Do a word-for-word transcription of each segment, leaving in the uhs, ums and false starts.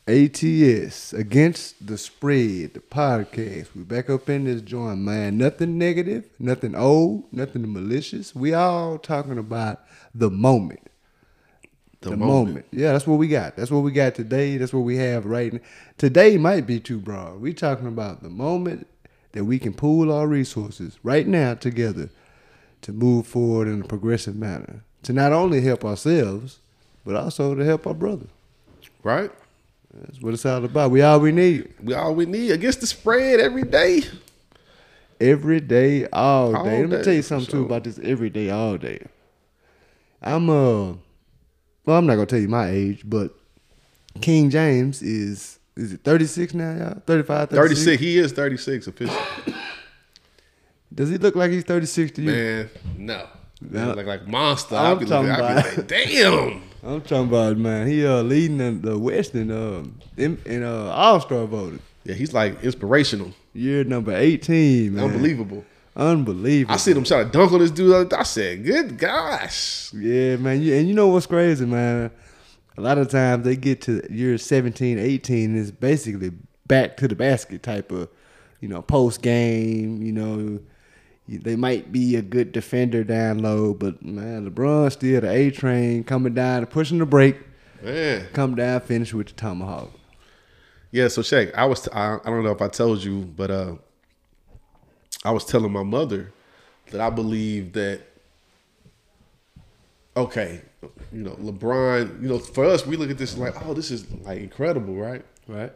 A T S, Against the Spread, the podcast. We back up in this joint, man. Nothing negative, nothing old, nothing malicious. We all talking about the moment. The, the moment. moment. Yeah, that's what we got. That's what we got today. That's what we have right now. Today might be too broad. We talking about the moment that we can pool our resources right now together to move forward in a progressive manner. To not only help ourselves, but also to help our brother. Right? That's what it's all about. We all we need. We all we need. Against the spread every day. Every day, all day. All Let me day, tell you for something sure. too about this every day, all day. I'm uh well, I'm not gonna tell you my age, but King James is is it thirty-six now, y'all? thirty-five, thirty-six? thirty-six. He is thirty-six officially. Does he look like he's thirty-six to you? Man, no. No. Man, like like monster. I'm I'll be looking, talking I'll be about- like, damn. I'm talking about, man. He uh leading the, the West in uh in, in uh All Star voting. Yeah, he's like inspirational. Year number eighteen, man. Unbelievable. Unbelievable. I see them trying to dunk on this dude. I said, good gosh. Yeah, man. You, and you know what's crazy, man? A lot of times they get to year seventeen, eighteen, and it's basically back to the basket type of, you know, post game. You know, they might be a good defender down low, but man, LeBron still the A train coming down, pushing the break, Man. come down, finish with the tomahawk. Yeah, so Shaq, I was, t- I, I don't know if I told you, but uh, I was telling my mother that I believe that, okay, you know, LeBron, you know, for us, we look at this like, oh, this is like incredible, right? Right.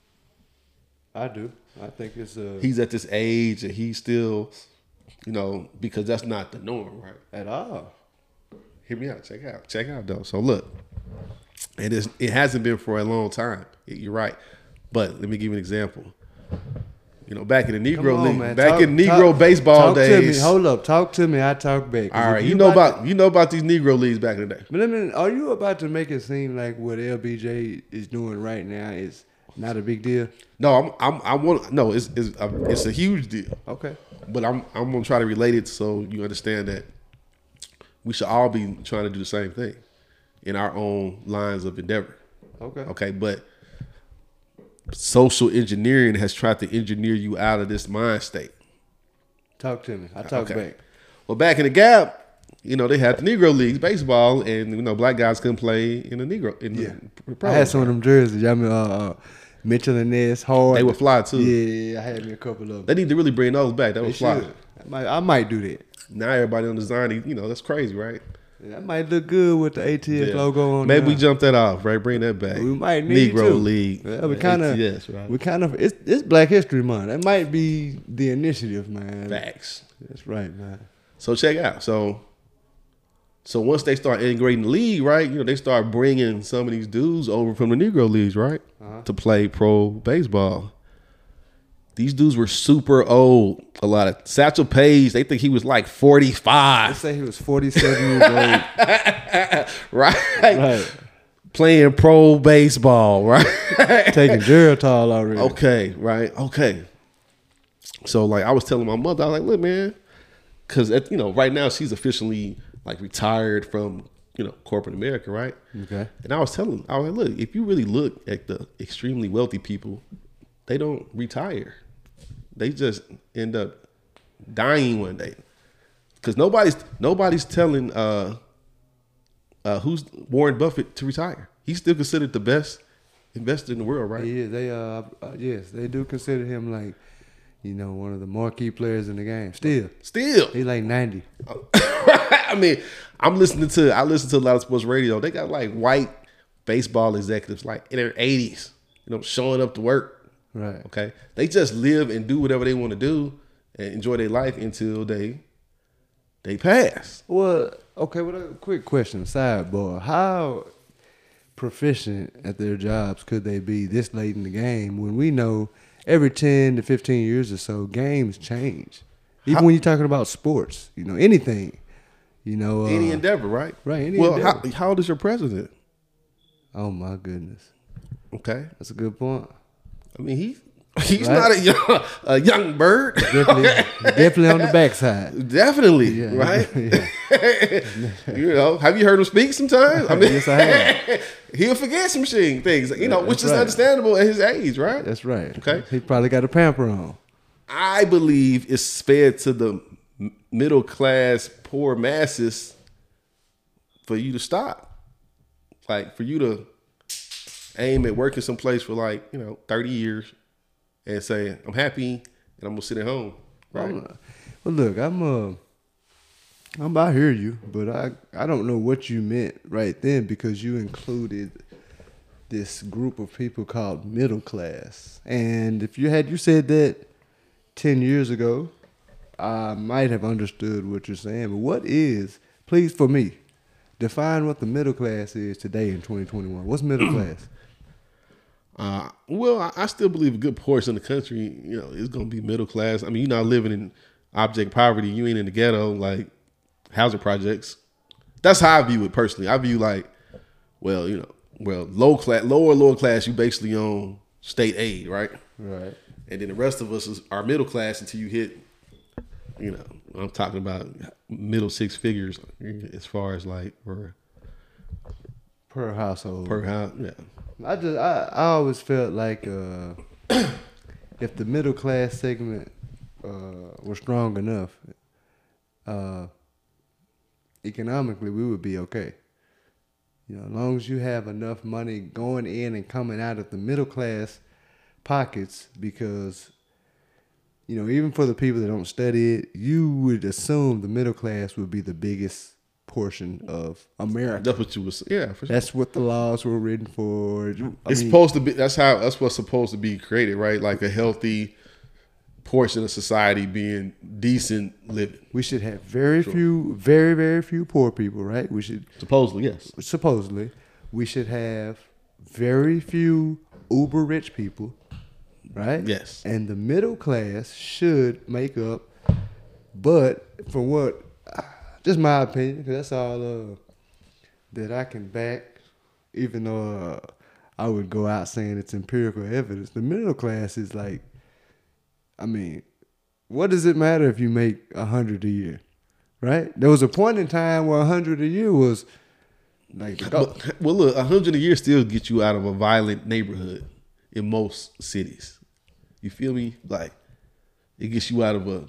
I do. I think it's uh, He's at this age and he's still, you know, because that's not the norm, right? at all. Hear me out. Check out. Check out though. So look, it is. It hasn't been for a long time. You're right. But let me give you an example. You know, back in the Come Negro on, League, man. back Talk- in Negro talk- baseball talk days. To me. Hold up. Talk to me. I talk back. 'Cause All if right, you know about about you know about these Negro leagues back in the day. But I mean, are you about to make it seem like what L B J is doing right now is not a big deal? No, I'm I'm I want no. It's it's a, it's a huge deal. Okay. But I'm I'm gonna try to relate it so you understand that we should all be trying to do the same thing in our own lines of endeavor. Okay. Okay, but social engineering has tried to engineer you out of this mind state. Talk to me. I talk Okay. back. Well, back in the Gap, you know, they had the Negro leagues, baseball, and you know, black guys couldn't play in the Negro. In Yeah. the pro. I had some of them jerseys. Y'all mean, uh, uh, Mitchell and Ness, Hard. They would fly too. Yeah, I had me a couple of them. They need to really bring those back. That They was fly. should. I might, I might do that. Now everybody on design, you know, that's crazy, right? That might look good with the A T S Yeah. logo on. Maybe we there. jump that off, right? Bring that back. We might need Negro to. League. Yeah, we kind of, Yes, right. we kind of. It's it's Black History Month. That might be the initiative, man. Facts. That's right, man. So check out. So, so once they start integrating the league, right? You know, they start bringing some of these dudes over from the Negro leagues, right, Uh-huh. to play pro baseball. These dudes were super old. A lot of Satchel Paige, they think he was like They forty-five, say he was forty-seven years old. right? Right. Playing pro baseball, right? Taking Geritol already. Okay, right, okay. So like I was telling my mother, I was like, look, man, because you know, right now she's officially like retired from you know corporate America, right? Okay. And I was telling, I was like, look, if you really look at the extremely wealthy people, they don't retire. They just end up dying one day. Because nobody's nobody's telling uh, uh, who's Warren Buffett to retire. He's still considered the best investor in the world, right? He is. They uh, uh yes, they do consider him like, you know, one of the marquee players in the game. Still, Still. he like ninety. I mean, I'm listening to I listen to a lot of sports radio. They got like white baseball executives like in their eighties, you know, showing up to work. Right. Okay. They just live and do whatever they want to do and enjoy their life until they they pass. Well, okay. Well, a quick question, sidebar: how proficient at their jobs could they be this late in the game when we know every ten to fifteen years or so games change? Even How- when you're talking about sports, you know, anything, you know, uh, Any endeavor, right? right, any well, endeavor. how, how old is your president? Oh my goodness, Okay. that's a good point. I mean, he He's right? not a young, a young bird. Definitely, definitely on the backside. Definitely, Yeah. right? Yeah. You know, have you heard him speak sometimes? I mean, Yes, I have. he'll forget some shit, things, you know, which That's is right. understandable at his age, right? That's right. Okay. He probably got a pamper on. I believe it's fed to the m- middle class, poor masses for you to stop. Like, for you to aim at working someplace for like, you know, thirty years and say, I'm happy and I'm going to sit at home. Right. Well, well, look, I'm uh, I'm I hear you, but I I don't know what you meant right then because you included this group of people called middle class, and if you had you said that ten years ago, I might have understood what you're saying. But what is, please, for me, define what the middle class is today in twenty twenty-one. What's middle class? Uh, well, I, I still believe a good portion of the country, you know, is going to be middle class. I mean, you're not living in object poverty. You ain't in the ghetto, like housing projects. That's how I view it personally. I view like, well, you know, well, low class, lower, lower class, you basically own state aid, right? Right. And then the rest of us is, are middle class until you hit, you know, I'm talking about middle six figures as far as like per, Per household. per house. Yeah. I just I, I always felt like uh, if the middle class segment uh, was strong enough, uh, economically we would be okay. You know, as long as you have enough money going in and coming out of the middle class pockets, because you know, even for the people that don't study it, you would assume the middle class would be the biggest portion of America. That's what you was, yeah. For sure. That's what the laws were written for. I It's mean, supposed to be. That's how. That's what's supposed to be created, right? Like a healthy portion of society being decent living. we should have very few, very, very few poor people, right? We should, Supposedly, yes. supposedly, we should have very few uber rich people, right? Yes. And the middle class should make up, but for what, just my opinion, because that's all uh, that I can back, even though uh, I would go out saying it's empirical evidence. The middle class is like, I mean, what does it matter if you make a hundred a year, right? There was a point in time where a hundred a year was like, But, well, look, a hundred a year still get you out of a violent neighborhood in most cities. You feel me? Like it gets you out of a.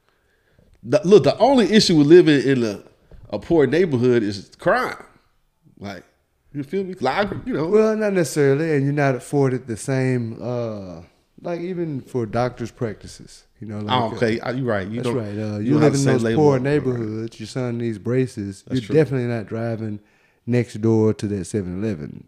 The, look, the only issue with living in a, a poor neighborhood is crime. Like, you feel me? Like, you know. well, not necessarily, and you're not afforded the same, uh, like even for doctors' practices, you know. Like, Oh, okay, you're right. You That's don't, right. Uh, you you don't have live in the same those label. poor Right. neighborhoods. Your son needs braces. That's You're true. definitely not driving next door to that seven eleven.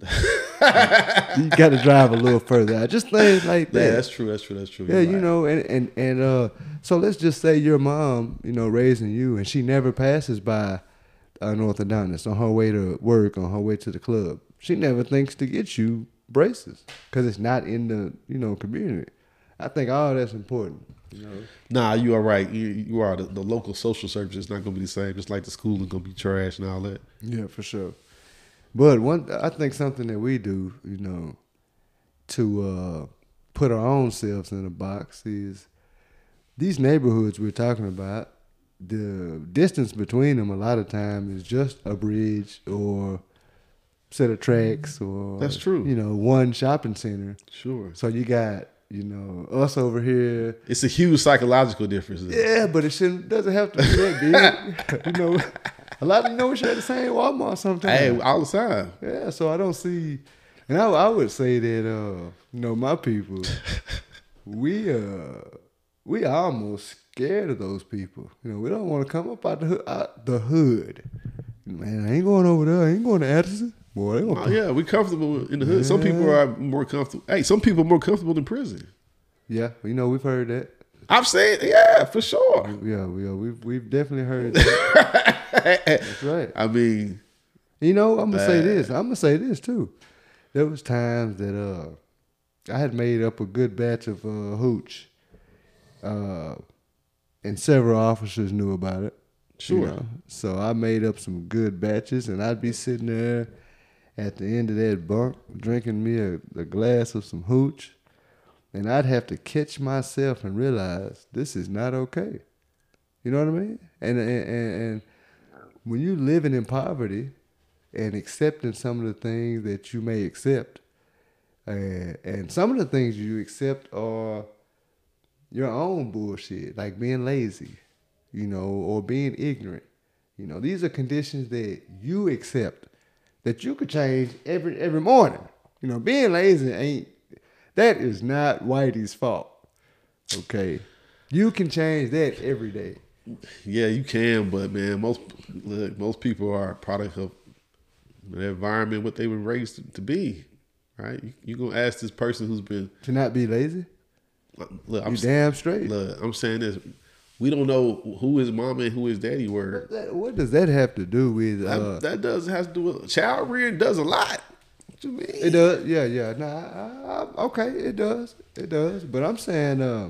You got to drive a little further out. Just things like that. Yeah, that's true. That's true. That's true. Yeah, You're you right. know, and and and uh, so let's just say your mom, you know, raising you, and she never passes by an orthodontist on her way to work, on her way to the club. She never thinks to get you braces because it's not in the you know community. I think all that's important. You know, Nah, you are right. You, you are. The, the local social service is not going to be the same. Just like the school is going to be trash and all that. yeah, for sure. But one, I think something that we do, you know, to uh, put our own selves in a box is these neighborhoods we're talking about. The distance between them a lot of times is just a bridge or set of tracks or That's true. You know, one shopping center. Sure. So you got you know us over here. It's a huge psychological difference. Yeah, but it shouldn't doesn't have to be that big. you know, a lot of you know we share the same Walmart sometimes. Hey, all the time. Yeah, so I don't see, and I, I would say that uh, you know my people, we uh we almost scared of those people. You know, we don't want to come up out the hood, out the hood. Man, I ain't going over there. I ain't going to Addison. Boy, they Oh, gonna, yeah, we comfortable in the hood. Some people are more comfortable. Hey, some people are more comfortable than prison. yeah, you know we've heard that. I've said, yeah, for sure. Yeah, we uh, we've we've definitely heard that. That's right. I mean, You know, I'm gonna say Bad. this. I'm gonna say this too. There was times that uh, I had made up a good batch of uh, hooch, uh, and several officers knew about it. Sure. You know? So I made up some good batches, and I'd be sitting there at the end of that bunk drinking me a, a glass of some hooch, And I'd have to catch myself and realize this is not okay. You know what I mean? And and, and, and when you living in poverty and accepting some of the things that you may accept, and, and some of the things you accept are your own bullshit, like being lazy, you know, or being ignorant. You know, these are conditions that you accept that you could change every every morning. You know, being lazy ain't, that is not Whitey's fault. Okay. You can change that every day. Yeah, you can, but man, most look, most people are a product of the environment, what they were raised to, to be. Right? You, you gonna ask this person who's been To not be lazy? Look, I'm You damn straight. Look, I'm saying this. We don't know who his mama and who his daddy were. What, that, what does that have to do with? Uh, that, that does have to do with child rearing. Does a lot. What you mean? It does. Yeah, yeah. Nah, I, I, okay, it does. It does. But I'm saying, uh,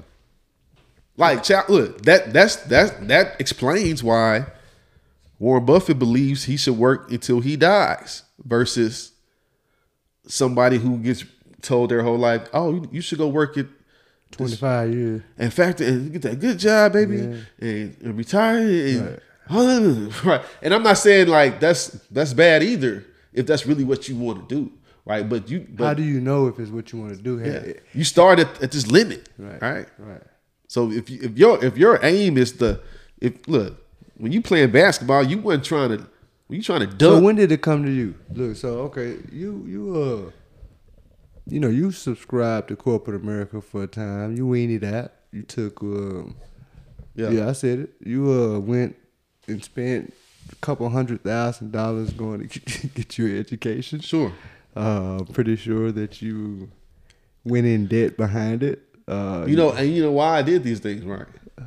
like, child. Look, that that's that that explains why Warren Buffett believes he should work until he dies versus somebody who gets told their whole life, "Oh, you, you should go work at." twenty-five years. In fact, and get that good job, baby, Yeah. and, and retire. And, Right. right. And I'm not saying like that's that's bad either, if that's really what you want to do, right? But you, but, How do you know if it's what you want to do? yeah, you start at, at this limit, Right. right? Right. So if you, if your if your aim is to, if look, when you playing basketball, you weren't trying to, when you trying to dunk. So when did it come to you? Look, so okay, you you uh, you know, you subscribed to corporate America for a time. You weaned out. You took um, yeah. yeah, I said it. You uh went and spent a couple hundred thousand dollars going to get, get your education. Sure. Uh, pretty sure that you went in debt behind it. Uh, You know, and you know why I did these things, right?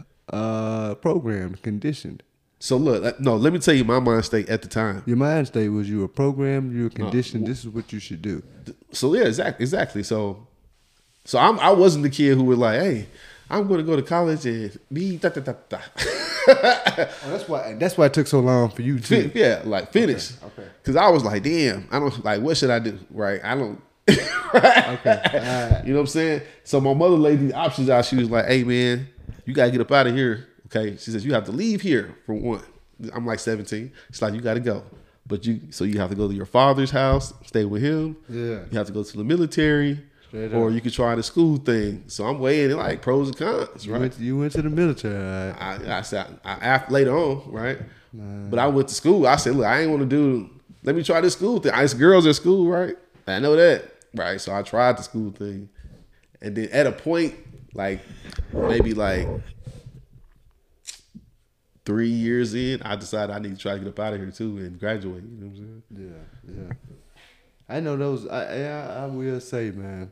uh, programmed, conditioned. So look, uh, no, let me tell you my mind state at the time. Your mind state was you were programmed, you were conditioned. This is what you should do. So yeah, exactly, exactly. So, so I'm I wasn't the kid who was like, hey, I'm going to go to college and be da da da da. Oh, that's why. That's why it took so long for you to. Yeah, like finish. Okay. Because I was like, damn, I don't like. What should I do? Right? I don't. Okay. All right. You know what I'm saying? So my mother laid these options out. She was like, hey man, you gotta get up out of here. Okay. She says you have to leave here for one. I'm like seventeen. She's like, you gotta go. But you, so you have to go to your father's house, stay with him. Yeah. You have to go to the military, Straight or up. you could try the school thing. So I'm weighing it like pros and cons, You right? went, you went to the military. All right. I, I said I, after later on, right? But I went to school. I said, look, I ain't want to do. Let me try this school thing. Ice girls at school, right? I know that, right? So I tried the school thing, and then at a point, like maybe like three years in, I decided I need to try to get up out of here too and graduate. You know what I'm saying? Yeah, yeah. I know those. I, I I will say, man,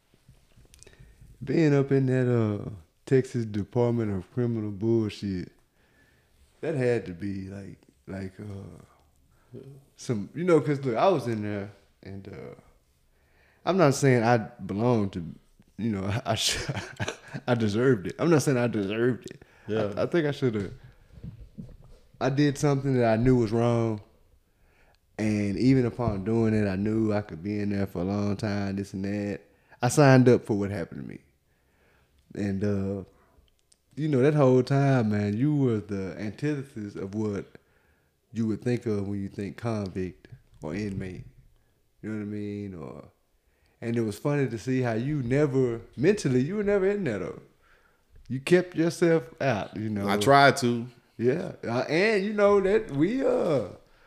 being up in that uh Texas Department of Criminal bullshit, that had to be like like uh some, you know, cause look, I was in there, and uh I'm not saying I belonged to, you know, I sh- I deserved it. I'm not saying I deserved it. Yeah. I, I think I should have. I did something that I knew was wrong. And even upon doing it, I knew I could be in there for a long time, this and that. I signed up for what happened to me. And, uh, you know, that whole time, man, you were the antithesis of what you would think of when you think convict or inmate. You know what I mean? Or, and it was funny to see how you never, mentally, you were never in there, though. You kept yourself out, you know. I tried to. Yeah. Uh, and, you know, that we, uh,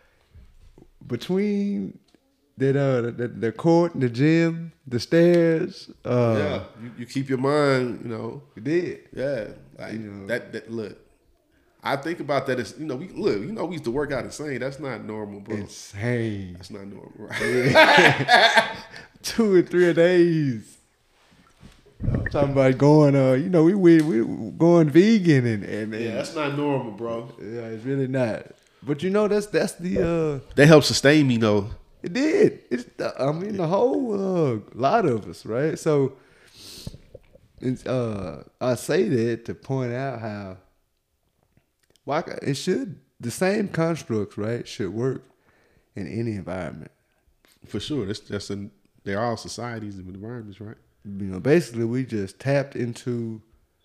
between that uh the, the court, the gym, the stairs, uh Yeah, you, you keep your mind, you know. we did. Yeah, like You know. that, that. Look, I think about that as you know. We look, you know, we used to work out insane. That's not normal, bro. Insane. That's not normal, right? Two or three days. I'm talking about going uh you know, we we we going vegan and and, and Yeah, that's not normal, bro. yeah, it's really not. But you know, that's that's the uh That helped sustain me, though. it did. It's the, I mean the whole uh lot of us, right? So it's, uh I say that to point out how why it should the same constructs, right, should work in any environment. For sure, that's that's in they're all societies and environments, right? You know, basically we just tapped into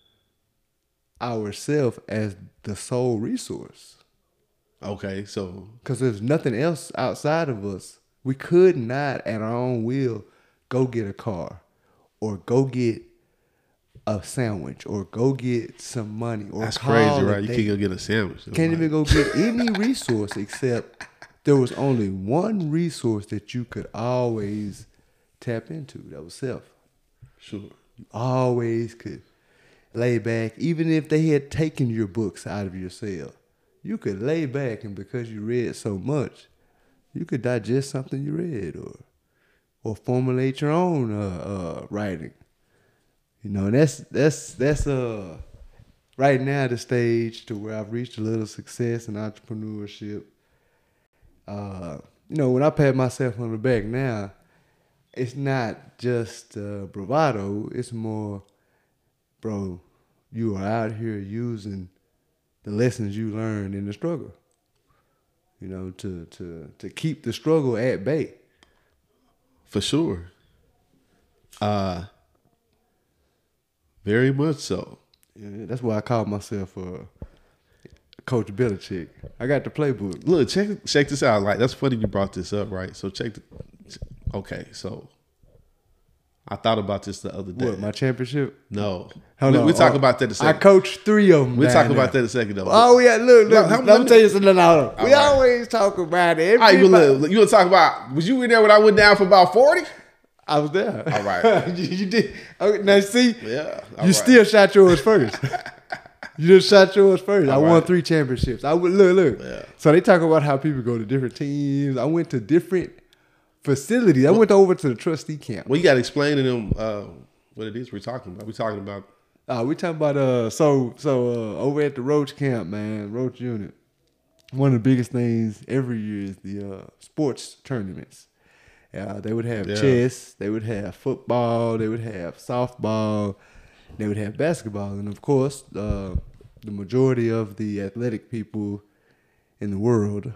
ourself as the sole resource. Okay, so Because there's nothing else outside of us. We could not, at our own will, go get a car or go get a sandwich or go get some money or that's call crazy, a right? You date. can't go get a sandwich. It's Can't like- even go get any resource except there was only one resource that you could always tap into. That was self. Sure. You always could lay back, even if they had taken your books out of your cell. You could lay back, and because you read so much, you could digest something you read, or or formulate your own uh, uh, writing. You know, and that's that's that's uh right now the stage to where I've reached a little success in entrepreneurship. Uh, you know, when I pat myself on the back now, it's not just uh, bravado. It's more, bro, you are out here using the lessons you learned in the struggle. You know, to to to keep the struggle at bay. For sure. Uh very much so. Yeah, that's why I call myself uh, Coach Belichick. I got the playbook. Look, check check this out. Like, that's funny you brought this up, right? So check the, okay, so I thought about this the other day. What, my championship? No. Hold we, on. we talk Oh, about that in a I second. coached three of them. We'll down talk about there. that in a second, though. Oh yeah, look, look. No, how- let let me me- tell you something. No, we right. always talk about it. All right, well, Everybody- look, you want to talk about, was you in there when I went down for about forty? I was there. All right. you, you did. Okay, now see, Yeah. all you right. still shot yours first. You just shot yours first. I All won right. three championships. I would look, look. Yeah. So they talk about how people go to different teams. I went to different facilities. I went over to the trustee camp. Well, you got to explain to them uh, what it is we're talking about. We're talking about, Uh, we talking about uh so so uh, over at the Roach camp, man, Roach unit. One of the biggest things every year is the uh, sports tournaments. Uh, they would have Yeah. chess, they would have football, they would have softball, they would have basketball, and of course, uh, the majority of the athletic people in the world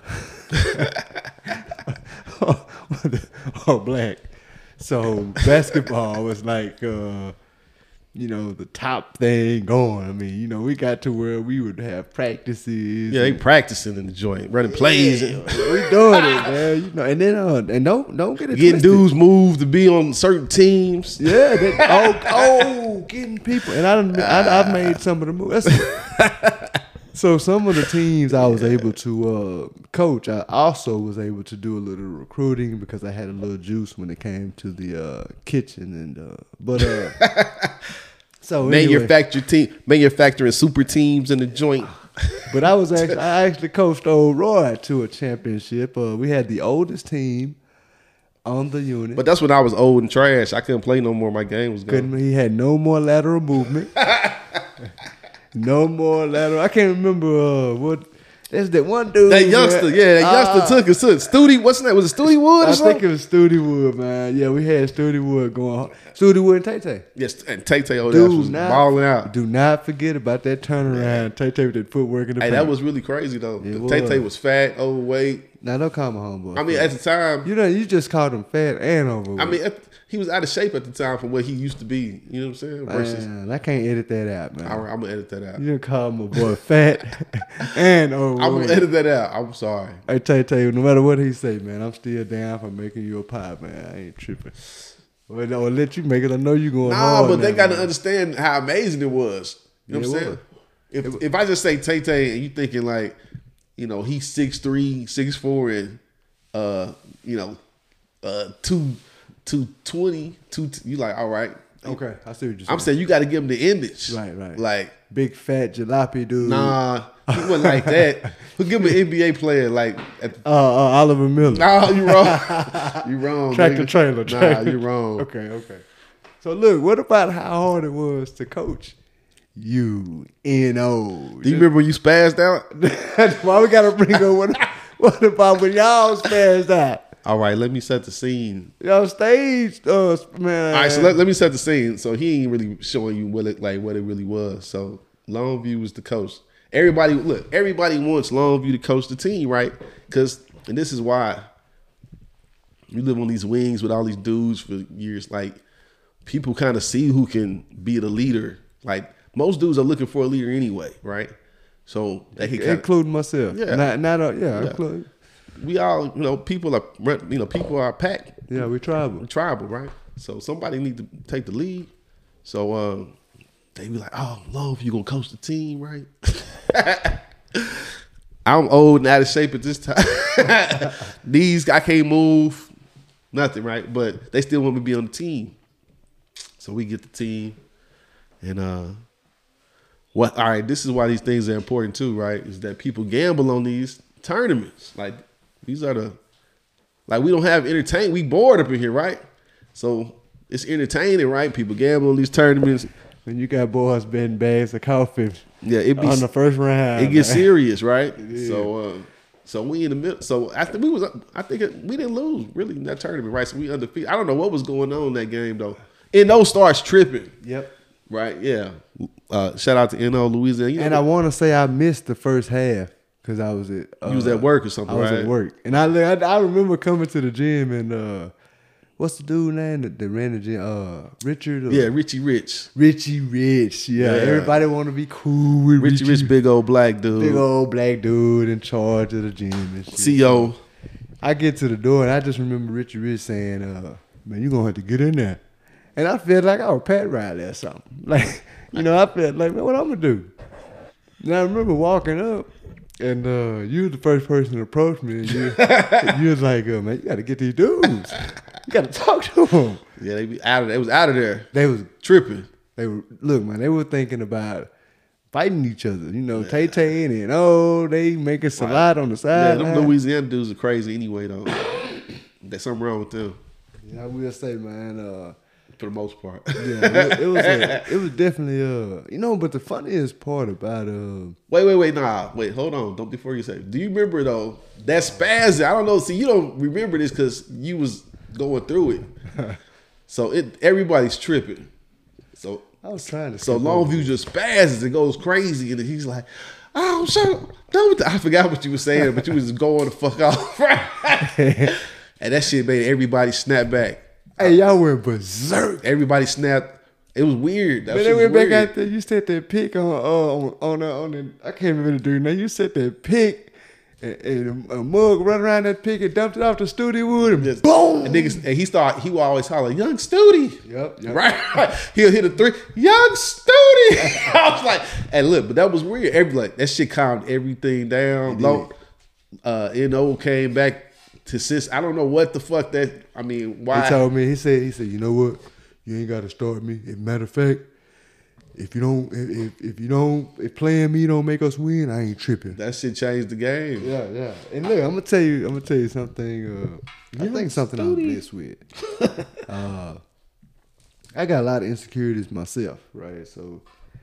are black. So basketball was like, uh, you know, the top thing going. I mean, you know, we got to where we would have practices. yeah, they and- practicing in the joint, running plays, Yeah, and we doing it, man. You know, and then uh, and don't don't get it getting twisted. dudes moved to be on certain teams. Yeah, that, oh, oh, getting people, and I done, I, I've made some of the moves. That's- so some of the teams I was able to uh, coach, I also was able to do a little recruiting because I had a little juice when it came to the uh, kitchen, and uh, but uh, so anyway, Manufacture team, manufacturing super teams in the joint. but I was actually I actually coached old Roy to a championship. Uh, we had the oldest team on the unit. But that's when I was old and trash. I couldn't play no more. My game was gone. Couldn't, he had no more lateral movement. No more lateral. I can't remember uh, what. That's that one dude. That youngster, man. yeah, that Ah, youngster took us to Studi. What's that? Was it Studi Wood or I something? think it was Studi Wood, man. Yeah, we had Studi Wood going on. Studi Wood and Tay Tay. Yes, and Tay Tay over there Do was not, balling out. do not forget about that turnaround. Tay Tay with that footwork in the Hey, paint. that was really crazy though. It Tay Tay was. was fat, overweight. Now don't call my homeboy. I mean, fat. at the time, you know, you just called him fat and overweight. I mean, at- he was out of shape at the time from what he used to be. You know what I'm saying? Versus, man, I can't edit that out, man. I, I'm gonna edit that out. You didn't call my boy fat and overweight. I'm gonna edit that out. I'm sorry. I tell you, tell you, no matter what he say, man, I'm still down for making you a pie, man. I ain't tripping. Well, I'll let you make it. I know you going Nah, hard. but they now, got to man. understand how amazing it was. You know Yeah, what I'm it saying? was. If if I just say Tay Tay and you thinking like, you know, he's six three, six four, and uh, you know, uh, two two twenty, two. You like, all right. Okay, I see what you're saying. I'm saying you got to give him the image. Right, right. Like, Big fat jalopy dude. nah, he wasn't like that. We'll give him an N B A player like. At, Uh, uh, Oliver Miller. nah, you wrong. You wrong. Tractor nigga. trailer. Nah, Tractor. you wrong. Okay, okay. So look, what about how hard it was to coach you N O? Do you remember when you spazzed out? Why we gotta bring up what? What about when y'all spazzed out? All right, let me set the scene. Y'all staged us, man. All right, so let, let me set the scene. So he ain't really showing you what it like what it really was. So Longview was the coach. Everybody look, everybody wants Longview to coach the team, right? Because and this is why you live on these wings with all these dudes for years. Like people kind of see who can be the leader. Like most dudes are looking for a leader anyway, right? So they can kinda, including myself. Yeah. Not not uh, yeah, Yeah. include. we all, you know, people are, you know, people are packed. Yeah, we tribal. Tribal, right? So somebody need to take the lead. So um, they be like, "Oh, love, you gonna coach the team, right?" I'm old and out of shape at this time. These I can't move, nothing, right? But they still want me to be on the team. So we get the team, and uh, what? All right, this is why these things are important too, right? Is that people gamble on these tournaments? Like these are the Like we don't have entertainment. We bored up in here, right? So it's entertaining, right? People gamble on these tournaments. When you got boys betting bags of coffee Yeah, it be on the first round. it gets man. serious, right? is. So, uh, so we in the middle. So after we was, I think it, we didn't lose really in that tournament, right? So we undefeated. I don't know what was going on in that game though. N O starts tripping, Yep. right? Yeah. Uh, shout out to N O Louisiana. You know, And I want to say I missed the first half because I was at uh, you was at work or something, I was right? at work, and I, I I remember coming to the gym and uh, what's the dude name that, that ran the gym? Uh, Richard. Or Yeah, Richie Rich. Richie Rich. Yeah, Yeah. everybody want to be cool with Richie Rich, big old black dude. big old black dude in charge of the gym and shit. C E O. I get to the door and I just remember Richie Rich saying, uh, "Man, you gonna have to get in there," and I felt like I was Pat Riley or something. Like, you know, I felt like, man, what I'm gonna do? And I remember walking up. And uh, you were the first person to approach me, and you, you was like, uh, "Man, you got to get these dudes. You got to talk to them." Yeah, they be out of they was out of there. They was Tripping. they were look, man. They were thinking about fighting each other. You know, Tay Tay and oh, they making salad on the Yeah, side. them Louisiana dudes are crazy anyway though. There's something wrong with them Yeah, I will say, man. Uh, for the most part. yeah, it, it was a, it was definitely uh, you know. But the funniest part about uh, Wait, wait, wait, nah, wait, hold on. Don't before you say. Do you remember though that spaz? I don't know. See, you don't remember this because you was going through it. So it everybody's tripping. So I was trying to. so skip over Longview just spazzes and goes crazy, and then he's like, "Oh, so don't." I forgot what you were saying, but you was just going the fuck off, right? And that shit made everybody snap back. Hey, y'all went berserk. Everybody snapped. It was weird. That But shit they was went back weird. out there. You set that pick on uh, on on the, on the I can't remember the dude name. You set that pick and, and a mug run around that pick and dumped it off the studio wood and Just- boom. And niggas, and he start. He would always holler, "Young Studi." Yep, yep. Right. He'll hit a three. Young Studi. I was like, "Hey, look," but that was weird. Every like that shit calmed everything down. Low. Uh, N O came back to sis. I don't know what the fuck that. I mean, why? He told me. He said. He said. You know what? You ain't got to start me. As a matter of fact, if you don't, if if you don't, if playing me don't make us win, I ain't tripping. That shit changed the game. Yeah, yeah. And look, I'm gonna tell you. I'm gonna tell you something. Uh, I think something I'm blessed with. uh, I got a lot of insecurities myself, right? So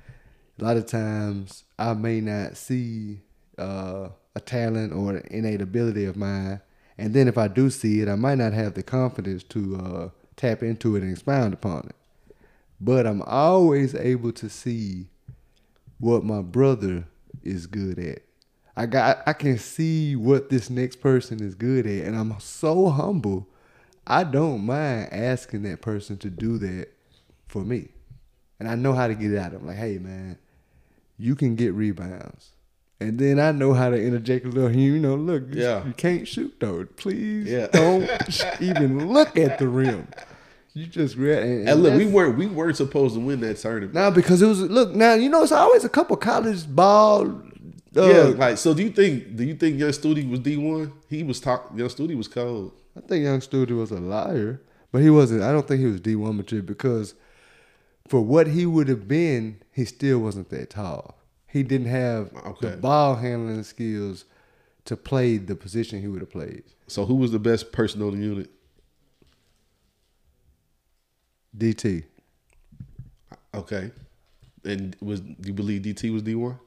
a lot of times I may not see uh, a talent or an innate ability of mine, and then if I do see it, I might not have the confidence to uh, tap into it and expound upon it. But I'm always able to see what my brother is good at. I got I can see what this next person is good at, and I'm so humble. I don't mind asking that person to do that for me. And I know how to get it out of them. Like, hey man, you can get rebounds. And then I know how to interject a little, you know, look, you, Yeah. you can't shoot though. Please Yeah. don't even look at the rim. You just read and, And look, we that's- weren't we weren't supposed to win that tournament. now because it was look now you know it's always a couple college ball. Uh, Yeah, like so. Do you think? Do you think Young Studi was D one? He was talk. Young Studi was cold. I think Young Studi was a liar, but he wasn't. I don't think he was D one material because for what he would have been, he still wasn't that tall. He didn't have Okay. the ball handling skills to play the position he would have played. So who was the best person on the unit? D T. Okay, and was do you believe D T was D one?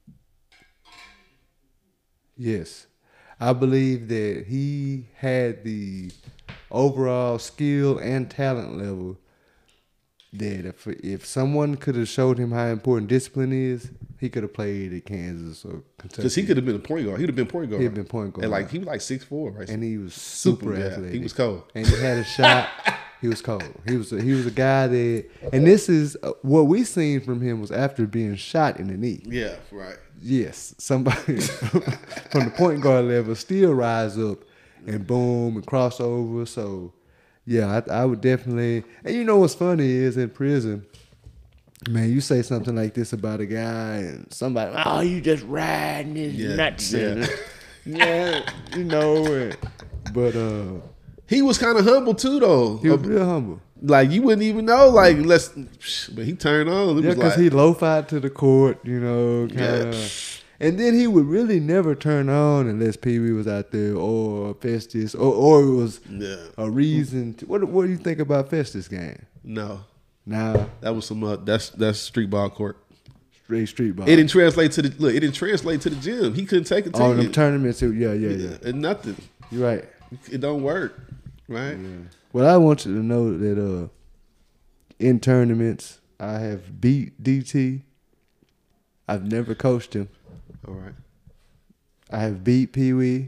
Yes. I believe that he had the overall skill and talent level that if if someone could have showed him how important discipline is, he could have played at Kansas or Kentucky. Because he could have been a point guard. He'd have been point guard. He'd been point guard. And like he was like six four, right? And he was super, yeah, athletic. he was cold. And he had a shot. He was cold. He was a, he was a guy that, and this is uh, what we seen from him was after being shot in the knee. Yeah, right. Yes, somebody from the point guard level still rise up and boom and cross over. So, yeah, I, I would definitely. And you know what's funny is in prison, man, you say something like this about a guy and somebody, oh, you just riding his Yeah, nuts. yeah. And, yeah, you know. And, but uh, He was kind of humble too, though. he was real humble. Like you wouldn't even know. Like unless, but he turned on. It Yeah, was because like, he low-fied to the court, you know, kind Yeah. of. And then he would really never turn on unless Pee Wee was out there or Festus or, or it was yeah, a reason. To, what What do you think about Festus game? no, Now, that was some. Uh, that's that's street ball court. straight street ball. It didn't translate to the look. It didn't translate to the gym. He couldn't take it to Oh, you. them tournaments. it- Yeah, yeah, yeah. And nothing. You're right. It don't work, right? Well, I want you to know that uh, in tournaments, I have beat D T. I've never coached him. All right. I have beat Pee Wee.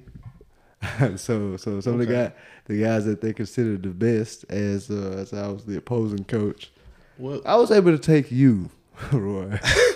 so, so some of the Okay. guy, the guys that they consider the best, as uh, as I was the opposing coach, Well, I was able to take you, Roy,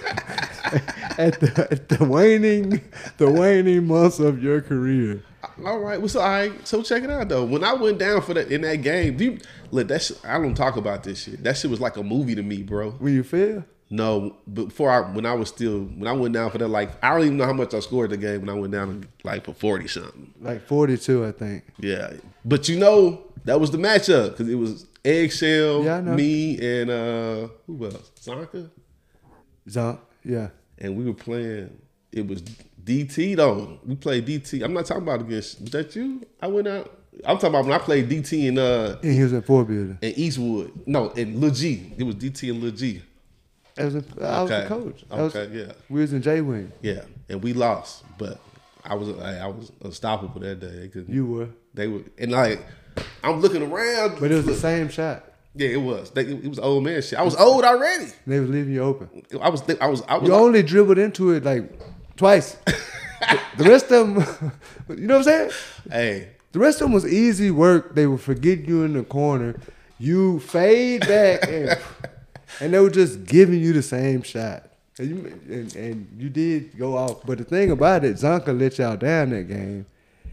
at the at the waning the waning months of your career. all right. Well, so all right. So check it out though. When I went down for that in that game, you, look, that shit, I don't talk about this shit. That shit was like a movie to me, bro. When you fail, No, but before I when I was still when I went down for that, like I don't even know how much I scored the game when I went down like for forty something. like forty-two, I think. Yeah, but you know that was the matchup because it was Eggshell, Yeah, I know. me, and uh who else? Zonka, Zonk, yeah. and we were playing. It was D T though. We played D T. I'm not talking about against. Was that you? I went out. I'm talking about when I played D T in uh And he was in four building. in Eastwood. No, in Lil G. It was D T and Lil G. I was, in, I was Okay. the coach. I was, Okay, yeah. We was in J Wing. Yeah, and we lost, but I was I, I was unstoppable that day. They couldn't. You were, They were, and like I'm looking around, but it was the same shot. yeah, it was. They, it was old man shit. I was old already. They was leaving you open. I was, I was, I was. You only dribbled into it like twice. The rest of them, you know what I'm saying? hey, The rest of them was easy work. They would forget you in the corner. You fade back, and, and they were just giving you the same shot. And you, and, and you did go off. But the thing about it, Zonka let y'all down that game.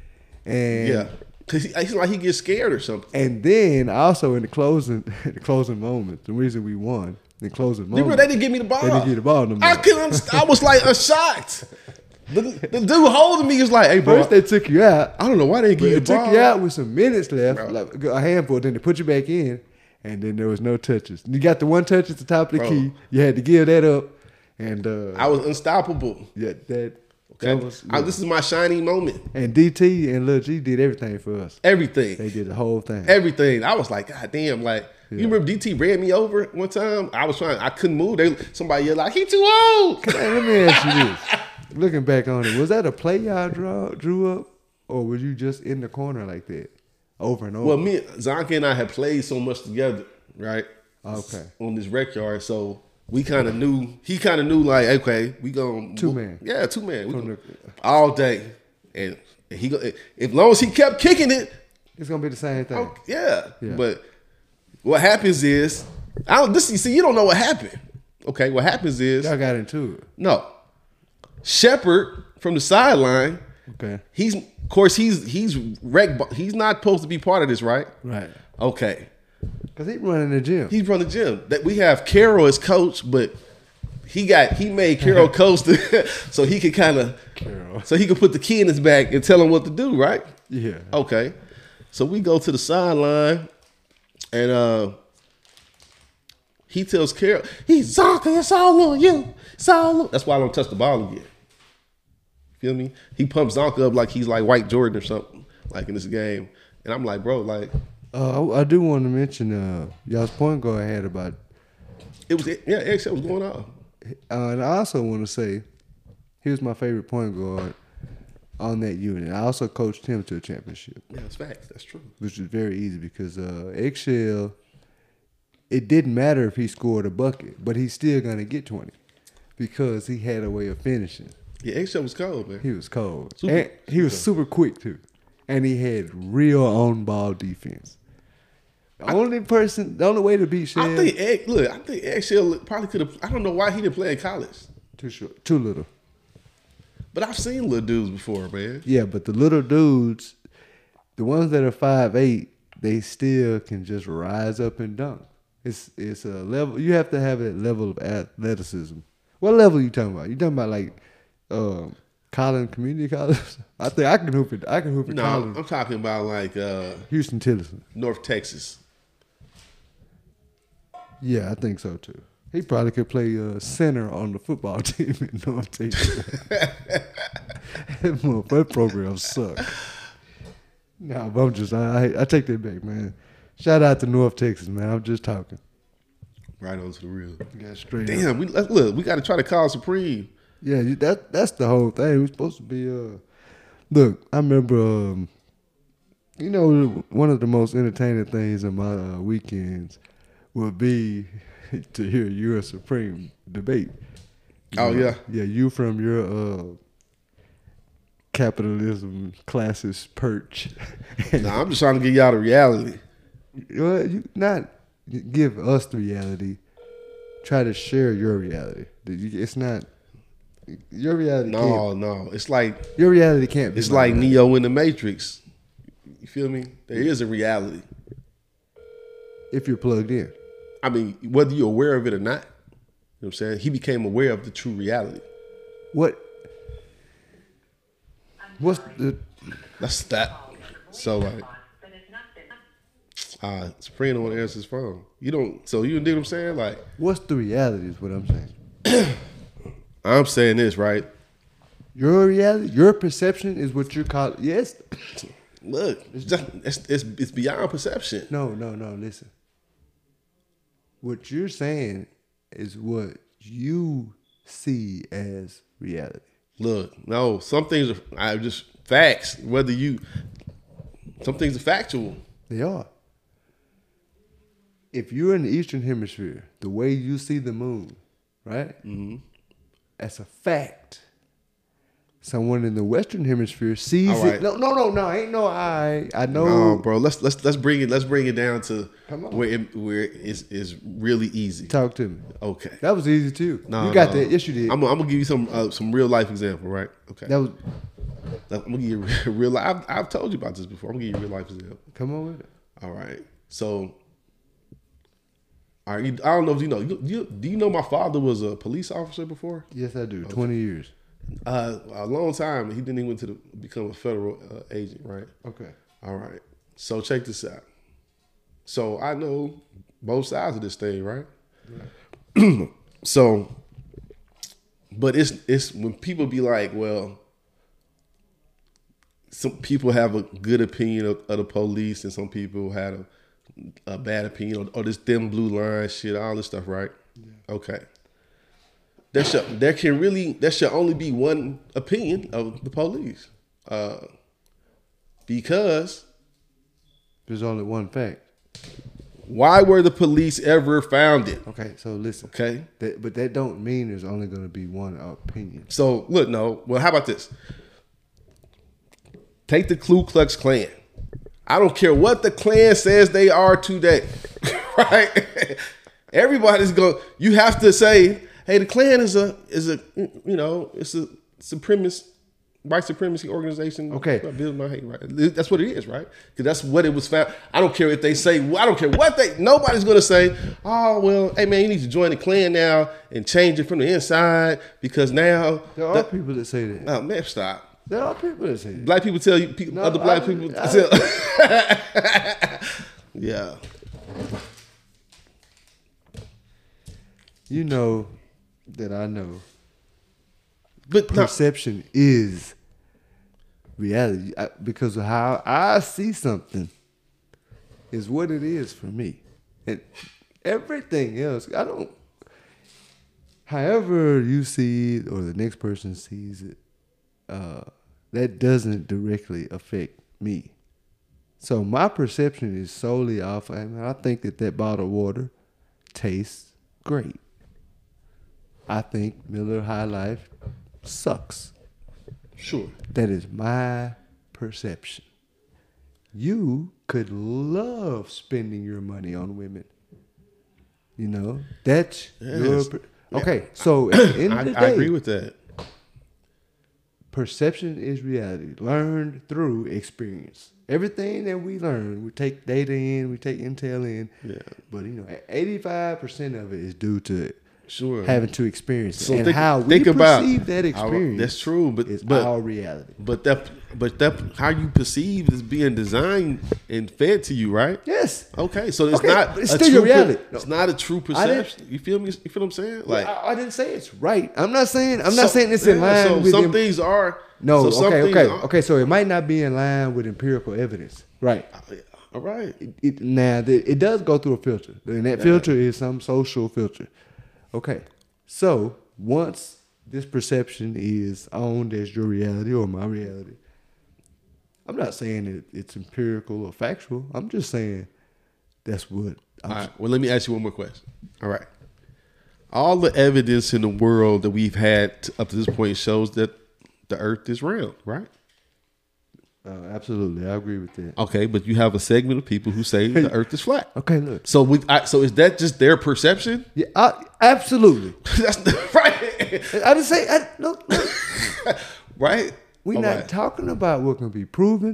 And yeah, because he's like he gets scared or something. And then also in the closing, the closing moment, the reason we won, the closing Remember, moment, they didn't give me the ball. they didn't give the ball no more. I couldn't. I was like a shot. The, the dude holding me is like, hey, bro. First they took you out. I don't know why they didn't But give you it the took ball. you out with some minutes left, Bro. like a handful. Then they put you back in, and then there was no touches. You got the one touch at the top of the Bro. key. You had to give that up, and uh, I was unstoppable. yeah, that. Okay, that was, I, this is my shining moment. and D T and Lil G did everything for us. Everything. They did the whole thing. Everything. I was like, God damn, like you remember D T ran me over one time? I was trying, I couldn't move. They somebody yelled like, he too old. Hey, let me ask you this: looking back on it, was that a play y'all draw, drew up, or were you just in the corner like that, over and over? Well, me Zonka and I had played so much together, right? Okay. On this rec yard, so we kind of knew. He kind of knew, like, okay, we going Two man. Yeah, two man. We From gonna, the- all day, and he go, as long as he kept kicking it, It's gonna be the same thing. oh, yeah. Yeah. But what happens is, I don't. This you see, you don't know what happened. Okay, what happens is Y'all got into it. no. Shepard from the sideline. Okay. He's of course he's he's rec. He's not supposed to be part of this, right? Right. Okay. Cause he running the gym. He's from the gym. That we have Carol as coach, but he got he made Carol coach to, so he could kind of Carol. so he could put the key in his back and tell him what to do, right? Yeah. Okay. So we go to the sideline, and uh he tells Carol, he's Zonka, it's all on you. It's all on. That's why I don't touch the ball again. Feel me? He pumps Zonka up like he's like White Jordan or something, like in this game. And I'm like, bro, like Uh, I, I do want to mention uh, y'all's point guard had about, it was yeah, Eggshell was going on. uh, and I also want to say, he was my favorite point guard on that unit. I also coached him to a championship, Yeah, that's facts. That's true. which was very easy because uh, Eggshell, it didn't matter if he scored a bucket, but he's still gonna get twenty because he had a way of finishing. Yeah, Eggshell was cold, man. He was cold, Super- and he was super quick too, and he had real on ball defense. The only person, the only way to beat Shell. I think Egg, look, I think Eggshell probably could have. I don't know why he didn't play in college, too short, too little. but I've seen little dudes before, man. Yeah, but the little dudes, the ones that are five eight, they still can just rise up and dunk. It's it's a level. You have to have that level of athleticism. What level you talking about? You talking about like um, Collins Community College? I think I can hoop it. I can hoop it. No, Collins. I'm talking about like uh, Houston Tillotson. North Texas. Yeah, I think so too. He probably could play uh, center on the football team in North Texas. That program suck. No, but I'm just I, I take that back, man. Shout out to North Texas, man. I'm just talking. Right on to the real. Yeah, straight. Damn, up. we let's look. We got to try to call Supreme. Yeah, you- that that's the whole thing. We're supposed to be. Uh, look, I remember. Um, you know, one of the most entertaining things in my uh, weekends would be to hear your Supreme debate. You Oh know, yeah, yeah. You from your uh, capitalism classes perch. nah, I'm just trying to get y'all the reality. Well, you not give us the reality. Try to share your reality. It's not your reality. No, can't, no, it's like your reality can't be. it's my like reality. Neo in the Matrix. You feel me? There is a reality. If you're plugged in. I mean, whether you're aware of it or not, you know what I'm saying? He became aware of the true reality. What? What's the? That's that. So like, uh, Supreme don't want to answer his phone. You don't. So you dig what I'm saying? Like, What's the reality? Is what I'm saying. I'm saying this right. Your reality, your perception is what you're called. Yes. Look, it's just it's it's, it's beyond perception. No, no, no. Listen. What you're saying is what you see as reality. Look, no, some things are I just facts. Whether you, some things are factual. They are. If you're in the Eastern Hemisphere, the way you see the moon, right? Mm-hmm. That's a fact. Someone in the Western Hemisphere sees All right. it. No, no, no, no. Ain't no I. I know. No, bro. Let's let's let's bring it. Let's bring it down to Come on. where it, where it's is really easy. Talk to me. Okay. That was easy too. No, you got no. that. Yes, you did. I'm, I'm gonna give you some uh, some real life example, right? Okay. that was. I'm gonna give you a real life. I've, I've told you about this before. I'm gonna give you a real life example. Come on with it. All right. So, all right. You, I don't know if you know. You, you, do you know my father was a police officer before? Yes, I do. Twenty years. Uh, a long time. He didn't even went to the, become a federal uh, agent, right? Okay. All right. So check this out. So I know both sides of this thing, right? Right. So, but it's it's when people be like, well, some people have a good opinion of, of the police, and some people had a, a bad opinion, or, or this thin blue line shit, all this stuff, right? Yeah. Okay. There should there can really there should only be one opinion of the police, uh, because There's only one fact. why were the police ever founded? Okay, so listen. Okay, That, but that don't mean there's only going to be one opinion. so look, no, well, how about this? Take the Ku Klux Klan. I don't care what the Klan says they are today, right? Everybody's going. You have to say, hey, the Klan is a is a you know it's a supremacist white supremacy organization. Okay. Build my hate, right? That's what it is, right? Because that's what it was found. I don't care if they say. I don't care what they. Nobody's gonna say, oh well, hey man, you need to join the Klan now and change it from the inside because now There are the- people that say that. oh man, stop. There are people that say that. Black people tell you, people, No, other black I- people I- tell. Yeah. You know that I know But no, perception is reality I, because of how I see something is what it is for me, and everything else I don't. However you see it or the next person sees it, uh, that doesn't directly affect me. So my perception is solely off. I, mean, I think that that bottled water tastes great. I think Miller High Life sucks. sure. That is my perception. you could love spending your money on women. You know, that's Yes. your. Per- okay, so at the end I, of the I day, agree with that. perception is reality, learned through experience. Everything that we learn, we take data in, we take intel in. Yeah. But you know, eighty-five percent of it is due to Sure. having to experience it. So and think- how we think about perceive that our- experience. that's true, but- is but- our reality. But that, but that, how you perceive is being designed and fed to you, right? Yes. Okay, so it's Okay, not. but it's a still your true per- reality. It's not a true I didn't- perception. You feel me? You feel what I'm saying? Like, I, I didn't say it's right. I'm not saying. I'm so- not saying it's in yeah, line So with some em- things are. No. so some okay. things Okay. are- Okay. So it might not be in line with empirical evidence. Right. All right. It, it, now the, it does go through a filter, and that filter is some social filter. Okay. So once this perception is owned as your reality or my reality, I'm not saying it, it's empirical or factual. I'm just saying that's what. I'm All right. Well, let me ask you one more question. All right. All the evidence in the world that we've had t- up to this point shows that the Earth is round, right? Uh, absolutely, I agree with that. Okay, but you have a segment of people who say the Earth is flat. Okay, look. So we, I, so is that just their perception? Yeah, I, absolutely. That's the, right, I didn't say. I, look, look. right. We're All not right. talking about what can be proven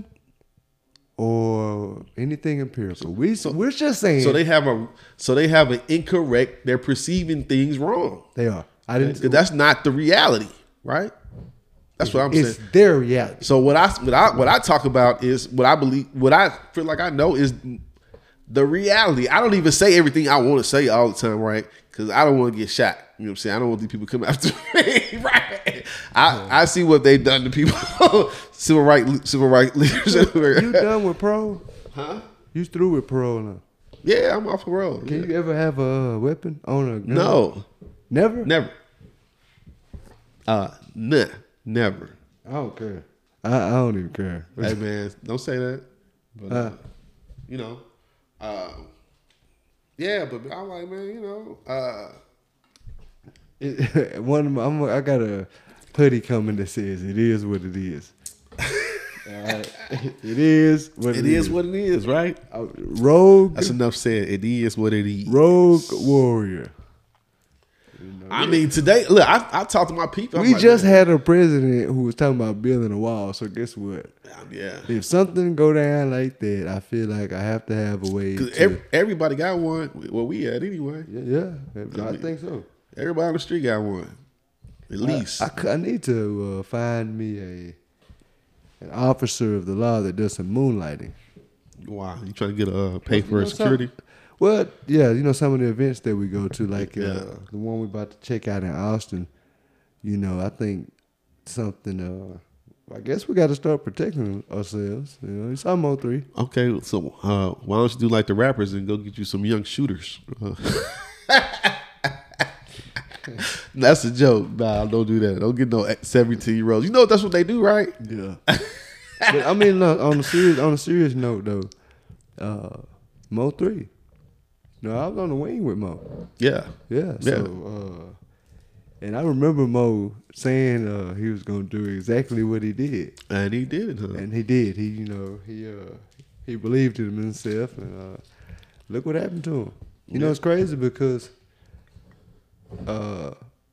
or anything empirical. We we're just saying So they have a, so they have an incorrect. They're perceiving things wrong. they are. I didn't. 'Cause that's not the reality, right? That's what I'm it's saying. their reality. So what I what I what I talk about is what I believe, what I feel like I know is the reality. I don't even say everything I want to say all the time, right? Because I don't want to get shot. You know what I'm saying? I don't want these people coming after me, right? I, I see what they've done to people, civil rights civil rights leaders. You done with parole? Huh? You through with parole now? Yeah, I'm off the road. Can Yeah. you ever have a weapon on a gun? No, Never. never. Uh, nah, never. I don't care. I, I don't even care. Hey man, don't say that. But uh, Uh. you know, uh, yeah. But I'm like, man, you know, uh, It, one of my, I'm, I got a hoodie coming that says "It is what it is." All right, it is what it is what it is, right? Uh, Rogue, That's enough said. It is what it is. Rogue Warrior. I mean, today, look, I, I talked to my people. I'm We like, just man, had a president who was talking about building a wall. So guess what? yeah. If something go down like that, I feel like I have to have a way. Because To, every, everybody got one. Well, we had anyway. yeah, yeah, I think so. Everybody on the street got one, at least. I, I c- I need to uh, find me a an officer of the law that does some moonlighting. Wow, you trying to get a uh, pay You for know, security? some- Well, yeah, you know some of the events that we go to, like Yeah. uh, the one we're about to check out in Austin. You know, I think something. Uh, I guess we got to start protecting ourselves. You know, it's almost three. Okay, so uh, why don't you do like the rappers and go get you some young shooters? Uh, that's a joke. Nah, don't do that. Don't get no seventeen year olds. You know that's what they do, right? Yeah. But I mean, no, on a serious on a serious note though, uh, Mo three. No, I was on the wing with Mo. Yeah. Yeah. Yeah. So, uh, and I remember Mo saying uh, he was gonna do exactly what he did. And he did, huh? And he did. He, you know, he uh, he believed in himself, and uh, look what happened to him. You know, Yeah. it's crazy because uh,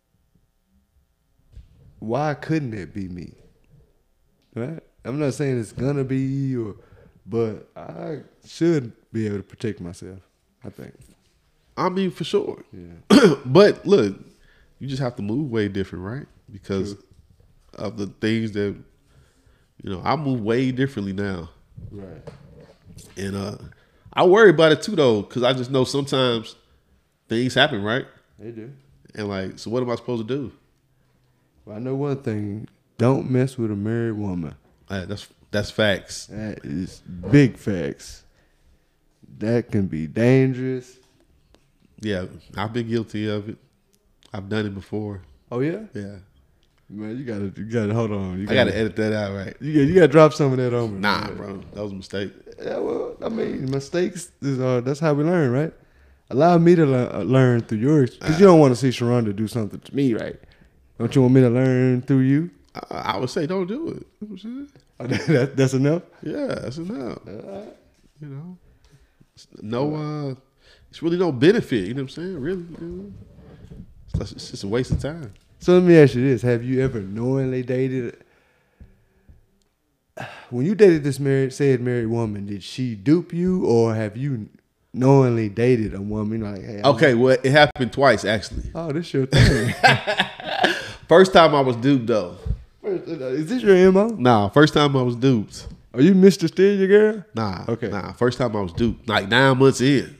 why couldn't it be me? Right? I'm not saying it's gonna be, or, but I should be able to protect myself. I think. I mean, for sure. Yeah. But look, you just have to move way different, right? Because True. of the things that, you know, I move way differently now. Right. And uh, I worry about it too, though, because I just know sometimes things happen, right? They do. And like, so what am I supposed to do? Well, I know one thing. Don't mess with a married woman. Uh, that's that's facts. That is big facts. That can be dangerous. Yeah, I've been guilty of it. I've done it before. Oh yeah, Yeah, man. You gotta, you gotta hold on. You I got to edit that out, right? You got, you gotta drop some of that on me. Nah, man. bro, that was a mistake. Yeah, well, I mean, mistakes is uh, that's how we learn, right? Allow me to le- uh, learn through yours, because you don't want to see Sharonda do something to me, right? Don't you want me to learn through you? I, I would say don't do it. You know what I'm saying? Oh, that, that's enough. Yeah, that's enough. You know, no, uh, it's really no benefit. You know what I'm saying? Really, you know? it's, it's just a waste of time. So let me ask you this: have you ever knowingly dated? When you dated this married, said married woman, did she dupe you, or have you knowingly dated a woman? You know, like, hey, Okay, well, it happened twice actually. oh, this your thing. First time I was duped though. First, uh, is this your M O? Nah, first time I was duped. Are you Mister Steal Your Girl? Nah, Okay. Nah, first time I was duped. Like nine months in.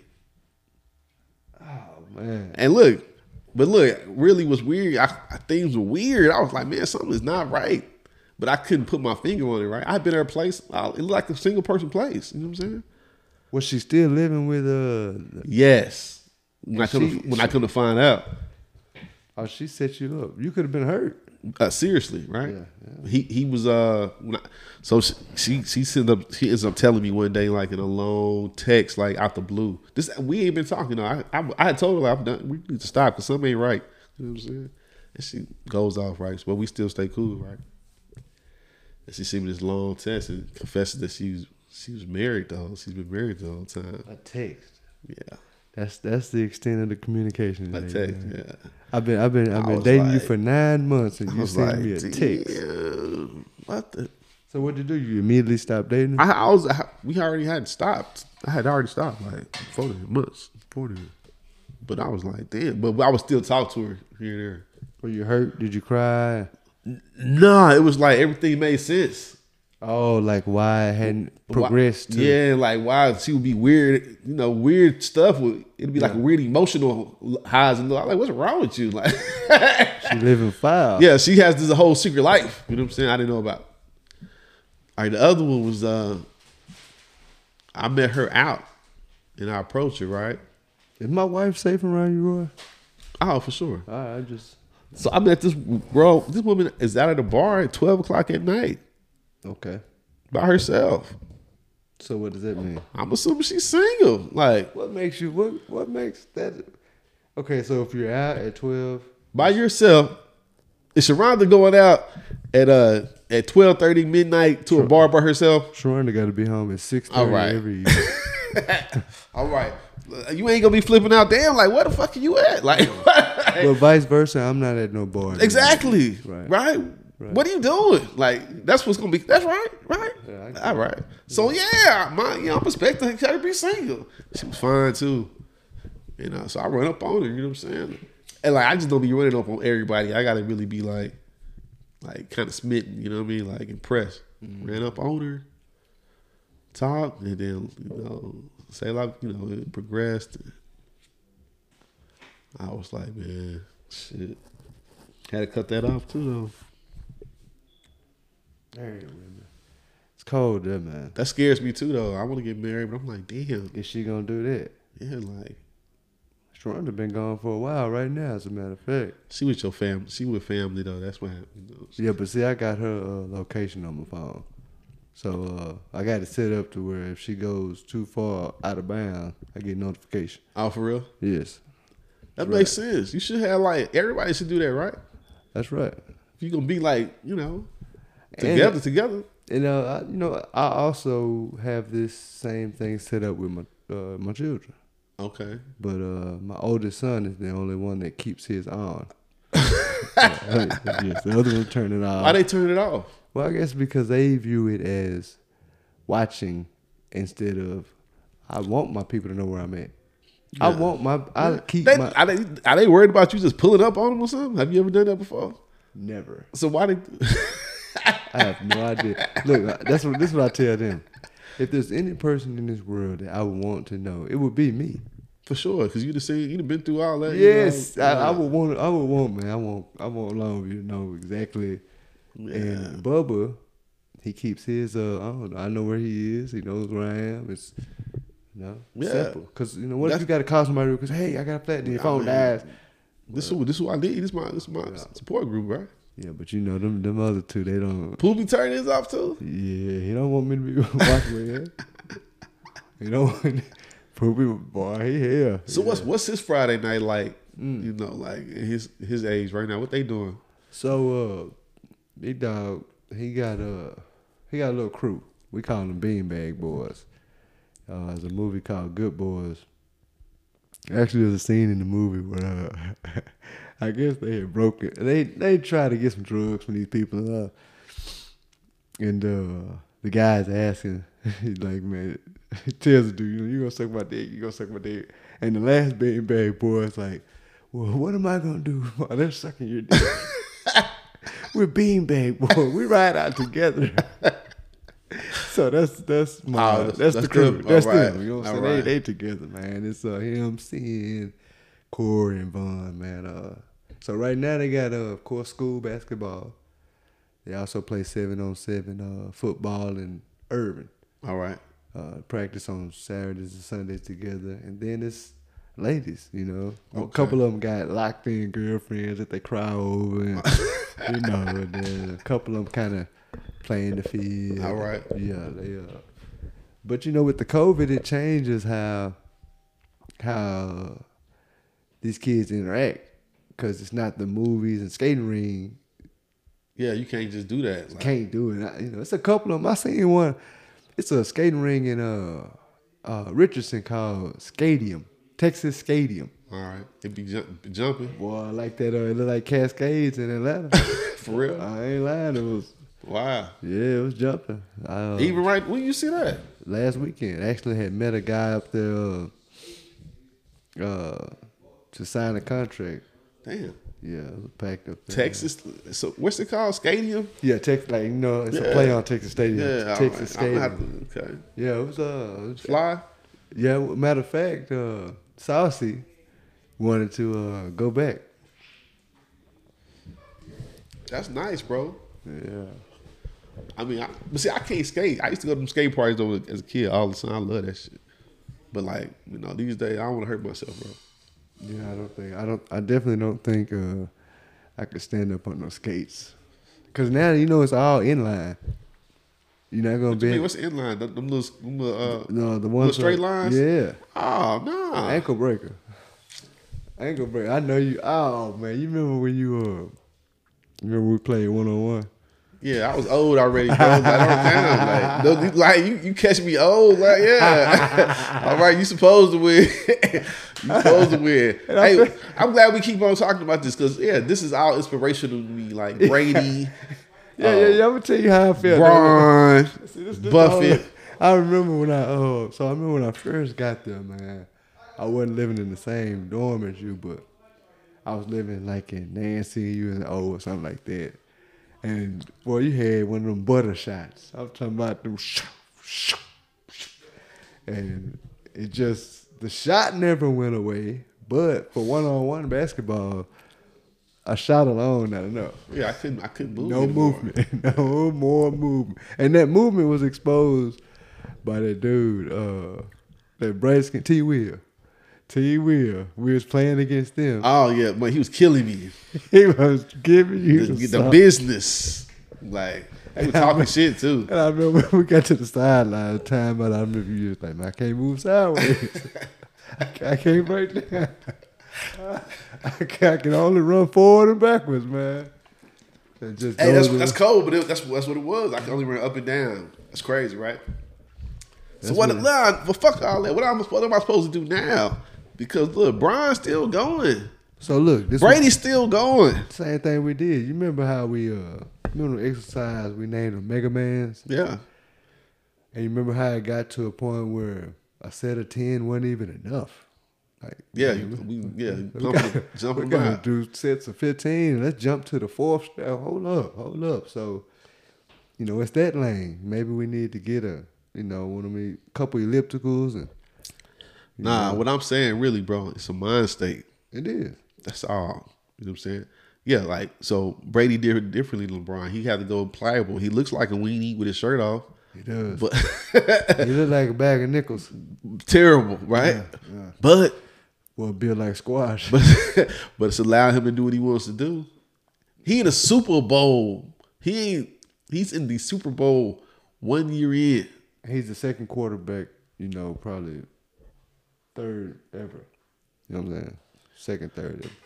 Oh man. And look, but look, really was weird. I, I, things were weird. I was like, man, something is not right. But I couldn't put my finger on it, right? I've been at her place. Uh, it looked like a single person place. You know what I'm saying? Was she still living with uh? Yes. When I come, She- to, when I come to find out, Oh, she set you up. You could have been hurt. uh, seriously, right? Yeah, He he was uh. When I, so she she she sent up. She ends up telling me one day, like in a long text, like out the blue. This we ain't been talking. You know, I I, I had told her like, I'm done. We need to stop because something ain't right. You know what I'm saying? And she goes off, right? But we still stay cool, right? And she sent me this long text and confesses that she was she was married though. She's been married the whole time. A text. Yeah, That's that's the extent of the communication. a today, text. man. Yeah, I've been I've been I've I been was dating you like- for nine months and I you was sent like, me a text. damn, what the? So what did you do? You immediately stopped dating? her? I, I was I, we already had stopped. I had already stopped like before the months before the. But I was like, damn. But I would still talk to her here and there. Were you hurt? Did you cry? Nah, it was like everything made sense. Oh, like why it hadn't progressed? Why, to, yeah, like why she would be weird, you know, weird stuff. Would it'd be like Yeah. weird emotional highs and lows. I'm like, what's wrong with you? Like, She living foul. yeah, she has this whole secret life. You know what I'm saying? I didn't know about. All right, the other one was uh, I met her out, and I approached her. Right? Is my wife safe around you, Roy? Oh, for sure. All right, I just So I met this girl. This woman is out at the bar at twelve o'clock at night okay. by herself. So what does that mean? I'm assuming she's single. Like What makes you what what makes that? Okay, so if you're out at twelve, by yourself. Is Sharonda going out at uh at twelve thirty midnight to a bar by herself? Sharonda got to be home at six All thirty right. every evening. All right, you ain't gonna be flipping out. Damn, like where the fuck are you at? Like But vice versa, I'm not at no bar. exactly, Right. right. Right. What are you doing? Like that's what's gonna be. That's right, right. Yeah, I get All right. So yeah, my you know, I'm expecting her to be single. She was fine too. You know, so I run up on her. You know what I'm saying? And like I just don't be running up on everybody. I gotta really be like, like kind of smitten. You know what I mean? Like impressed. Mm-hmm. Ran up on her, talk, and then you know say like you know it progressed. I was like, man, shit. Had to cut that off too though. There you go, man. It's cold there, man. That scares me too, though. I want to get married, but I'm like, damn. Is she gonna do that? Yeah, like, Sharonda been gone for a while right now, as a matter of fact. she with your family. She with family, though. That's what happened. You know. Yeah, but see, I got her uh, location on my phone. So uh, I got it set up to where if she goes too far out of bounds, I get notification. Oh, for real? Yes, That Right. makes sense. You should have, like, everybody should do that, right? that's right. If you're going to be, like, you know, And- together, together. And uh, I, you know, I also have this same thing set up with my uh, my children. Okay. But uh, my oldest son is the only one that keeps his on. Yes, the other one turn it off. Why they turn it off? Well, I guess because they view it as watching instead of I want my people to know where I'm at. I Yeah. want my I keep They, my are, they, are they worried about you just pulling up on them or something? Have you ever done that before? never. So why they... I have no idea. Look, that's what this is what I tell them. If there's any person in this world that I would want to know, it would be me. For sure, because you'd have seen, you'd have been through all that. you Yes, know? I, I would want. I would want, man. I want. I want Longview to know exactly. Yeah. And Bubba, he keeps his. Uh, I don't know. I know where he is. He knows where I am. It's, you know, Yeah. simple. Because you know, what if That's- you got to call somebody? Because hey, I got a flat. Then your I phone mean, dies. This who this who I need. This my this my support group, right? Yeah, but you know them. Them other two, they don't. Poopy turn his off too. Yeah, he don't want me to be watching with him. You know, Poopy boy, he here. So what's what's his Friday night like? Mm. You know, like his his age right now. What they doing? So, uh, big dog, he got uh, he got a little crew. We call them Beanbag Boys. Uh, there's a movie called Good Boys. Actually, there's a scene in the movie where uh, I guess they had broken. They they tried to get some drugs from these people, uh, and uh, the guy's asking, he's like, man, he tells the dude, you know, you gonna suck my dick, you gonna suck my dick, and the last Beanbag Boy is like, well, what am I gonna do while they're sucking your dick? We're Beanbag Boy. We ride out together. So that's that's my Oh, that's, that's the good. crew. That's All right. them. You know what I'm All saying? right. They they together, man. It's uh, him, Sin, Corey, and Vaughn, man. Uh, so right now they got uh, of course, school basketball. They also play seven on seven uh, football in Irving. All right. Uh, practice on Saturdays and Sundays together, and then it's ladies. You know, a Okay. couple of them got locked in girlfriends that they cry over, and you know, and then a couple of them kind of play in the field. All right. Yeah, they uh. But you know, with the COVID, it changes how how these kids interact because it's not the movies and skating ring. Yeah, you can't just do that. Like, Can't do it. I, you know, it's a couple of them. I seen one. It's a skating ring in uh, uh Richardson called Skadium, Texas Stadium. all right. It be jump, jumping. Boy, I like that. Uh, it look like Cascades in Atlanta. For real? I ain't lying. It was. Wow. Yeah, it was jumping. I, uh, Even right when you see that? last weekend, actually had met a guy up there uh, uh, to sign a contract. Damn. Yeah, it was packed up there. Texas. So what's it called? Stadium? Yeah, Texas. Like you know, it's Yeah. a play on Texas Stadium. Yeah. Texas all right. I'm Stadium. gonna have to- okay. Yeah, it was uh, it was, Fly. yeah. Matter of fact, uh, Saucy wanted to uh, go back. That's nice, bro. Yeah. I mean, I, but see, I can't skate. I used to go to them skate parties over as a kid all the time. I love that shit. But like, you know, these days I don't want to hurt myself, bro. Yeah, I don't think I don't. I definitely don't think uh, I could stand up on those skates. Cause now you know it's all inline. You're not gonna What you be mean, what's the inline? Them, them little, them little, uh, no the ones straight that- lines? Yeah, oh no. ankle breaker. Ankle breaker. I know you. Oh man, you remember when you uh, remember we played one on one? Yeah, I was old already, bro. Like, I don't count. Like, no, you- like you, you catch me old. Like, yeah. All right, you supposed to win. you supposed to win. Hey, I'm glad we keep on talking about this because yeah, this is all inspirational to me. Like Brady, Yeah, yeah, yeah. I'm gonna tell you how I felt. Braun, See, this- this Buffett. all- I remember when I uh, so I remember when I first got there, man. I wasn't living in the same dorm as you, but I was living like in Nancy, you was in O or something like that. And boy, you had one of them butter shots. I'm talking about them, shoo, shoo, shoo. And it just the shot never went away. But for one on one basketball, a shot alone not enough. Yeah, I couldn't. I couldn't move. No anymore. movement. No more movement. And that movement was exposed by that dude, uh, that bright skin T Will. T Will. We was playing against them. Oh yeah, but he was killing me. He was giving you The, the, the song. business, like they were talking shit too. And I remember we got to the sideline time, but I remember you was like, man, I can't move sideways. I can't- I can't break down. I can, I can only run forward and backwards, man. And just Hey, that's goes that's in- cold, but it, that's that's what it was. I can only run up and down. That's crazy, right? So That's what? what it- Nah, well, fuck all that. What am, I- what am I supposed to do now? Because look, Brian's still going. So look, this was Brady's still going. the same thing we did. You remember how we uh remember the exercise we named them Mega Mans? Yeah. And you remember how it got to a point where a set of ten wasn't even enough. Like Yeah, man, we, yeah, we jumping, gotta, jumping we them gotta out. do sets of fifteen and let's jump to the fourth step. Hold up, hold up. So, you know, it's that lane. Maybe we need to get a, you know, one of me couple ellipticals and you Nah, know, what I'm saying really, bro, it's a mind state. it is. That's all. You know what I'm saying? Yeah, like, so Brady did it differently than LeBron. He had to go pliable. He looks like a weenie with his shirt off. He does. But he look like a bag of nickels. terrible, right? Yeah, yeah. But Well, built like squash. but but it's allowed him to do what he wants to do. He in a Super Bowl. He ain't he's in the Super Bowl one year in. He's the second quarterback, you know, probably third ever. You know what I'm saying? Second, third ever.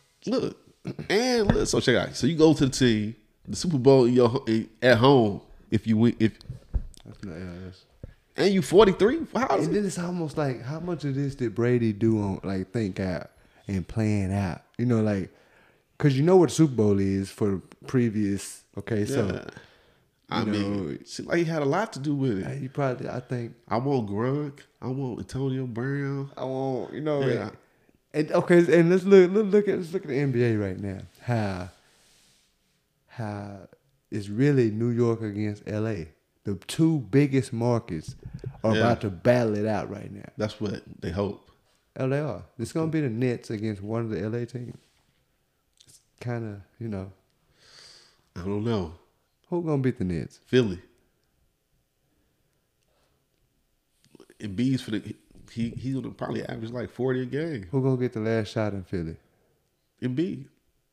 Look. And look, so check out. So you go to the team, the Super Bowl in your, at home. if you win. If That's not, yeah, that's, and you forty-three, how is and it? then it's almost like how much of this did Brady do on like think out and plan out? You know, like because you know what the Super Bowl is for the previous. Okay, so Yeah. I you mean, know, seemed like he had a lot to do with it. you probably I think I want Gronk. I want Antonio Brown. I want you know. Yeah. And okay, and let's look let's look at let's look at the N B A right now. How how it's really New York against L A. The two biggest markets are Yeah. about to battle it out right now. That's what they hope. Oh, they are. It's gonna be the Nets against one of the L A teams. It's kind of you know I don't know. who gonna beat the Nets? Philly. Embiid's for the he he's gonna probably average like forty a game. Who gonna get the last shot in Philly? Embiid.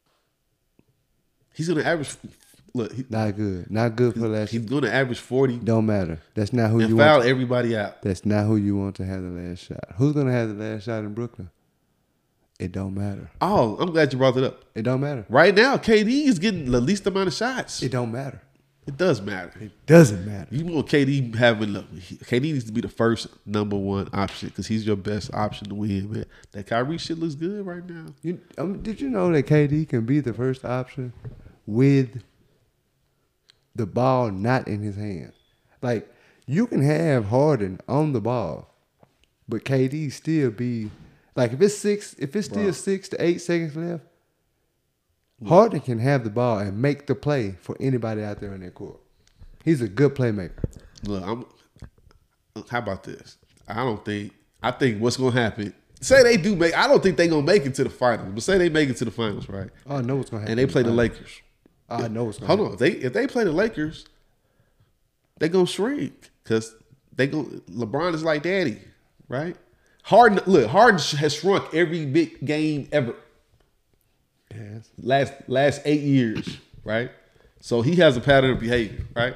He's gonna average. Look, he, Not good. Not good for the last. he's gonna average forty Don't matter. That's not who and you foul want. everybody out. That's not who you want to have the last shot. Who's gonna have the last shot in Brooklyn? It don't matter. Oh, I'm glad you brought it up. It don't matter. Right now, K D is getting the least amount of shots. It It, don't matter. does matter. It doesn't matter. You want K D having the K D needs to be the first number one option because he's your best option to win, man. That Kyrie shit looks good right now. You, um, did you know that K D can be the first option with the ball not in his hand? Like, you can have Harden on the ball, but K D still be like if it's six, if it's still Bro. six to eight seconds left, Harden can have the ball and make the play for anybody out there in that court. He's a good playmaker. Look, I'm. How about this? I don't think. I think what's gonna happen. Say they do make. I don't think they gonna make it to the finals. But say they make it to the finals, right? Oh, I know what's gonna happen. And they play the Lakers. I know what's gonna Hold on. If they if they play the Lakers, they gonna shrink because they go. LeBron is like daddy, right? Harden. Look, Harden has shrunk every big game ever. happen. Yes. Last last eight years, right? So he has a pattern of behavior, right?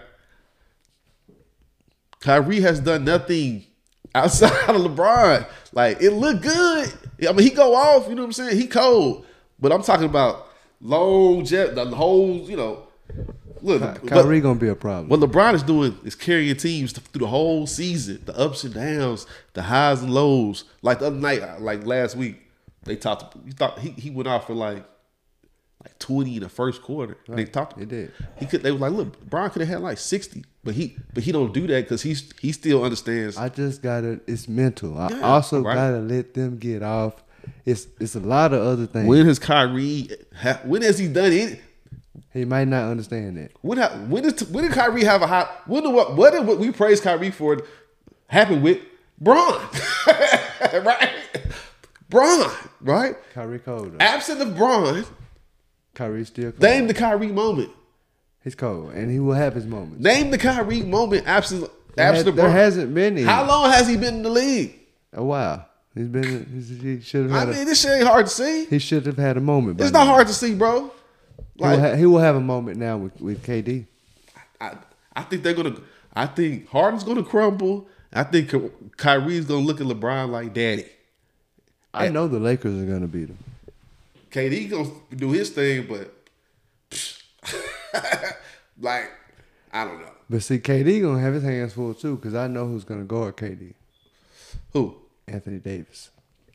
Kyrie has done nothing outside of LeBron. Like, it looked good. I mean, he go off, you know what I'm saying? He cold. But I'm talking about long jet, the whole, you know. Look, Ky- but Kyrie gonna be a problem. what LeBron is doing is carrying teams through the whole season, the ups and downs, the highs and lows. Like the other night, like last week, they talked. You thought he, he went off for like like twenty in the first quarter. And they talked. It did. He could. They was like, look, Brian could have had like sixty, but he but he don't do that because he's he still understands. I just gotta. It's mental. I Yeah, also right. gotta let them get off. It's it's a lot of other things. When has Kyrie? ha- When has he done it? He might not understand that. When ha- when did when did Kyrie have a hot? When did what what did what we praise Kyrie for happen with Braun? Right, Braun. Right. Kyrie cold. Though. Absent of Braun, Kyrie still cold. name the Kyrie moment. He's cold, and he will have his moments. Name the Kyrie moment. Absent There, has, absent of there Braun. hasn't been any. How long has he been in the league? A while. He's been. He's, he should have I had. mean, a, this shit ain't hard to see. he should have had a moment. by It's not now. hard to see, bro. He will, Like, ha- he will have a moment now with, with K D. I, I think they're gonna. I think Harden's gonna crumble. I think Ky- Kyrie's gonna look at LeBron like daddy. I know the Lakers are gonna beat him. K D gonna do his thing, but like I don't know But see, K D gonna have his hands full too, because I know who's gonna guard K D. who. Anthony Davis.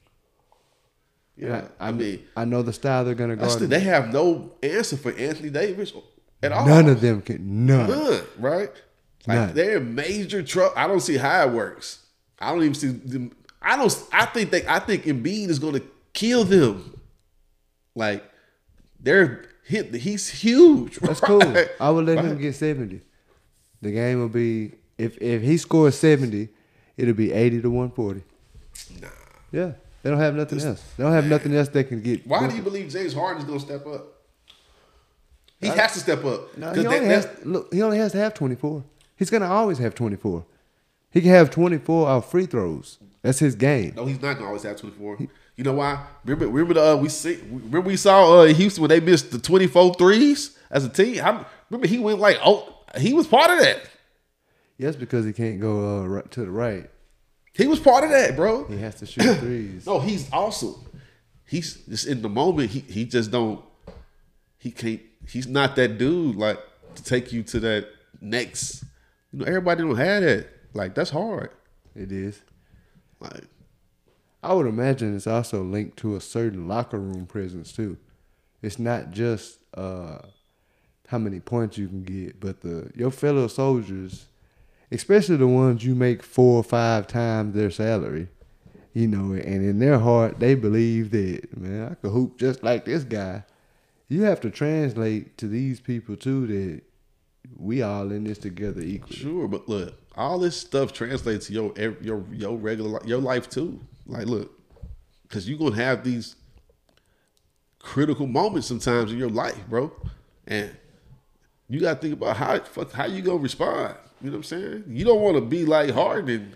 Yeah, I, I mean, I know the style they're gonna that's guard. the, him. they have no answer for Anthony Davis at all. None of them can. None. None, right? Like None. they're in major trouble. I don't see how it works. I don't even see them. I don't. I think they. I think Embiid is going to kill them. Like they're hit. He's huge. That's right? cool. I would let Right? him get seventy. The game will be if if he scores seventy, it'll be eighty to one forty. Nah. Yeah, they don't have nothing else. They don't have nothing else they can get. Why do you believe James Harden is going to step up? He I- has to step up. No, 'Cause he that- only has that- look. He only has to have twenty four. He's gonna always have twenty four. He can have twenty four off free throws. That's his game. No, he's not gonna always have twenty-four. You know why? Remember, remember the uh, we see. Remember we saw uh, Houston when they missed the twenty-four threes as a team. I remember he went like, oh, he was part of that. Yes, because he can't go uh, right to the right. He was part of that, bro. He has to shoot threes. No, he's awesome. He's just in the moment. He he just don't. He can't. He's not that dude like to take you to that next. You know, everybody don't have that. Like that's hard. It is. Like I would imagine it's also linked to a certain locker room presence too. It's not just uh, how many points you can get, but the your fellow soldiers, especially the ones you make four or five times their salary, you know, and in their heart they believe that, man, I could hoop just like this guy. You have to translate to these people too that we all in this together equally. Sure, but look, all this stuff translates to your your your regular your life too. Like, look, because you're gonna have these critical moments sometimes in your life, bro, and you gotta think about how fuck, how you gonna respond. You know what I'm saying? You don't want to be like Harden.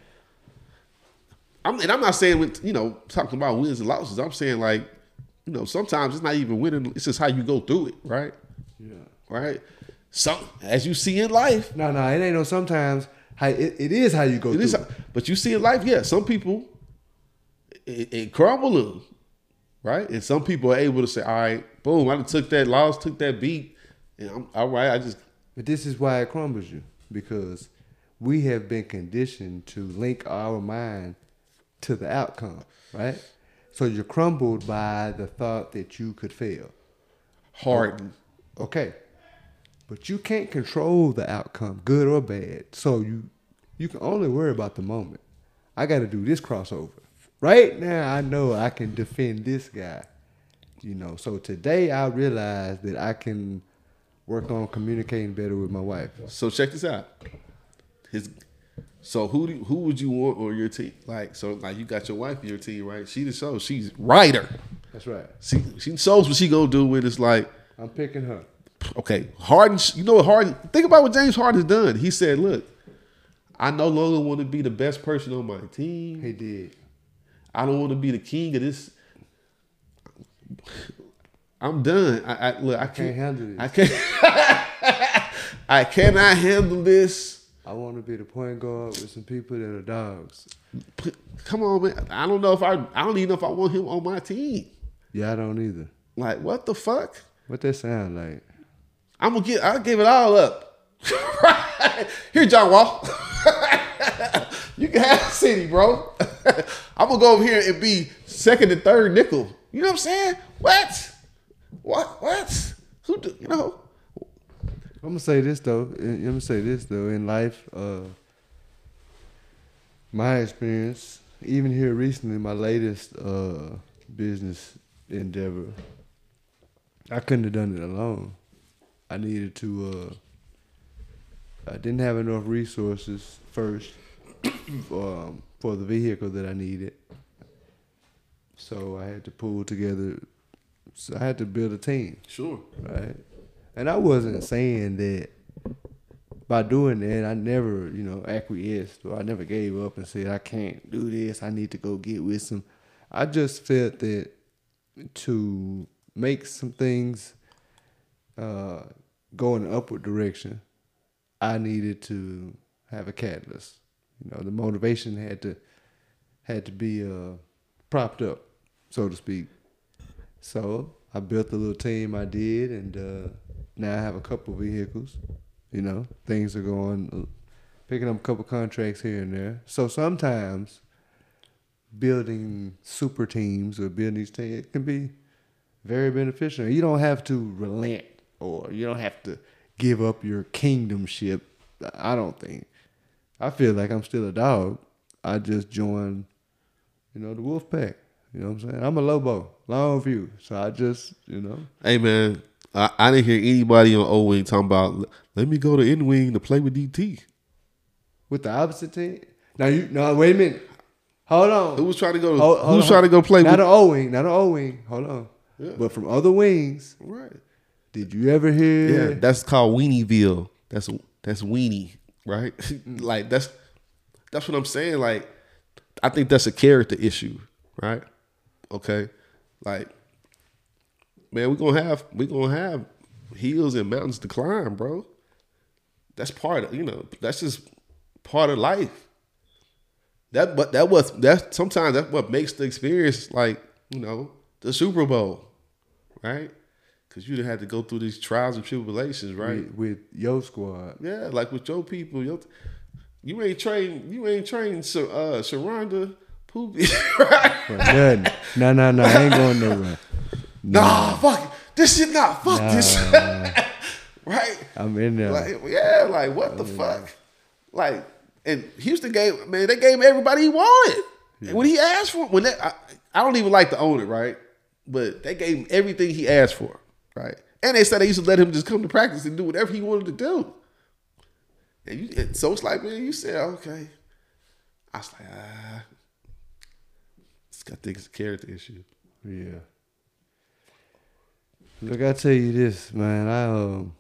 I'm, and I'm not saying with, you know, talking about wins and losses. I'm saying like, you know, sometimes it's not even winning. It's just how you go through it, right? Yeah. Right. Some as you see in life. No, no, it ain't no sometimes. How it, it is how you go It through is, it. but you see in life, yeah, some people it, it crumble them, right? And some people are able to say, all right, boom, I took that loss, took that beat, and I'm all right. I just. But this is why it crumbles you, because we have been conditioned to link our mind to the outcome, right? So you're crumbled by the thought that you could fail. Harden. Okay. But you can't control the outcome, good or bad. So you you can only worry about the moment. I got to do this crossover. Right now, I know I can defend this guy. You know, so today I realized that I can work on communicating better with my wife. So check this out. His. So who do, who would you want on your team? Like, so like you got your wife on your team, right? She the show. She's writer. That's right. She she shows what she gonna do with it's like. I'm picking her. Okay, Harden. You know what Harden? Think about what James Harden's done. He said, "Look, I no longer want to be the best person on my team. He did. I don't want to be the king of this. I'm done. I, I look. I can't, Can't handle this. I can't. I cannot handle this. I want to be the point guard with some people that are dogs. Come on, man. I don't know if I. I don't even know if I want him on my team. Yeah, I don't either. Like, what the fuck? What that sound like? I'm gonna get. I'll give it all up. Here, John Wall. You can have the city, bro. I'm gonna go over here and be second and third nickel. You know what I'm saying? What? What? What? Who? Do, you know? I'm gonna say this though. I'm gonna say this though. In life, uh, my experience, even here recently, my latest uh, business endeavor, I couldn't have done it alone. I needed to. Uh, I didn't have enough resources first for, um, for the vehicle that I needed, so I had to pull together. So I had to build a team. Sure. Right. And I wasn't saying that by doing that, I never, you know, acquiesced or I never gave up and said, I can't do this. I need to go get with some. I just felt that to make some things uh, go in an upward direction, I needed to have a catalyst. You know, the motivation had to had to be uh, propped up, so to speak. So I built the little team I did, and uh, now I have a couple vehicles. You know, things are going, picking up a couple contracts here and there. So sometimes building super teams or building these teams, it can be very beneficial. You don't have to relent or you don't have to give up your kingdomship. I don't think. I feel like I'm still a dog. I just joined, you know, the wolf pack. You know what I'm saying? I'm a Lobo, long view. So I just, you know. Hey, man, I, I didn't hear anybody on O Wing talking about, let me go to N Wing to play with D T. With the opposite team? Now, you, no, wait a minute. Hold on. Who was trying to go? Hold, who hold was on. trying to go play not with? Not an O wing, not an O wing. Hold on. Yeah. But from other wings, Right. did you ever hear? Yeah, that's called Weenieville. That's that's Weenie, right? Like that's that's what I'm saying. Like, I think that's a character issue, right? Okay, like, man, we're gonna have we gonna have hills and mountains to climb, bro. That's part of, you know, that's just part of life. That but that was that sometimes that's what makes the experience, like, you know, the Super Bowl, right? Cause you done had to go through these trials and tribulations, right? With, with your squad. Yeah, like with your people, your, you ain't trained, you ain't trained Sha- uh, Sharonda Poopy, right? For nothing. No, no, no. I ain't going nowhere. Nah, fuck it. This shit not. Fuck Nah. this shit. Right? I'm in there. Like, yeah, like what the fuck? Like, and Houston gave, man, they gave everybody he wanted. And when he asked for, when they, I, I don't even like to own it, right? But they gave him everything he asked for, right? And they said they used to let him just come to practice and do whatever he wanted to do. And, you, and so it's like, man, you said, okay. I was like, ah. I think it's a character issue. Yeah. Look, I tell you this, man. I um,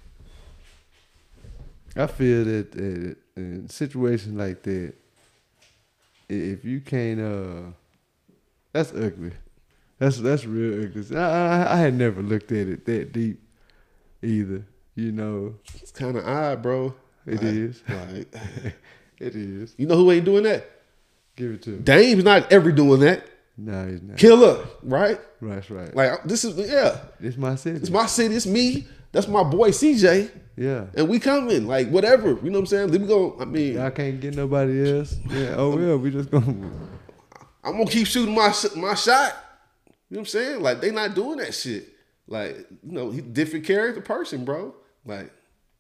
I feel that uh, in situations like that, if you can't, uh, that's ugly. That's that's real ugly. I, I I had never looked at it that deep, either. You know, It's kind of odd, bro. it Like- is. Like, It is. you know who ain't doing that? Give it to him. Dame's not ever doing that. No, he's not. Killer, right? That's right. Like this is yeah. It's my city. It's my city. It's me. That's my boy C J. Yeah. And we coming. Like whatever. You know what I'm saying? Let me go. I mean, Y'all can't get nobody else. Yeah. Oh well, we just gonna. I'm gonna keep shooting my sh- my shot. You know what I'm saying? Like they not doing that shit. Like you know, he different character person, bro. Like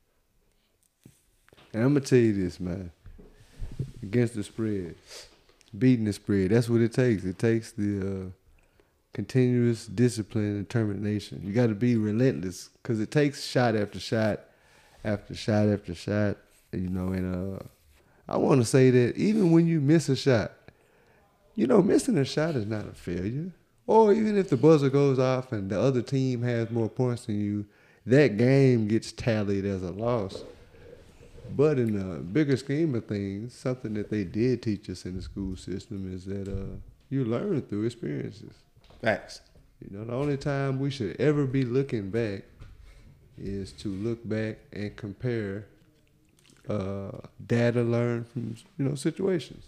And I'm gonna tell you this, man. Against the spread, beating the spread. That's what it takes. It takes the uh, continuous discipline and determination. You got to be relentless because it takes shot after shot, after shot after shot. You know, and uh, I want to say that even when you miss a shot, you know, missing a shot is not a failure. Or even if the buzzer goes off and the other team has more points than you, that game gets tallied as a loss. But in the bigger scheme of things, something that they did teach us in the school system is that uh, you learn through experiences. facts. You know, the only time we should ever be looking back is to look back and compare uh, data learned from, you know, situations.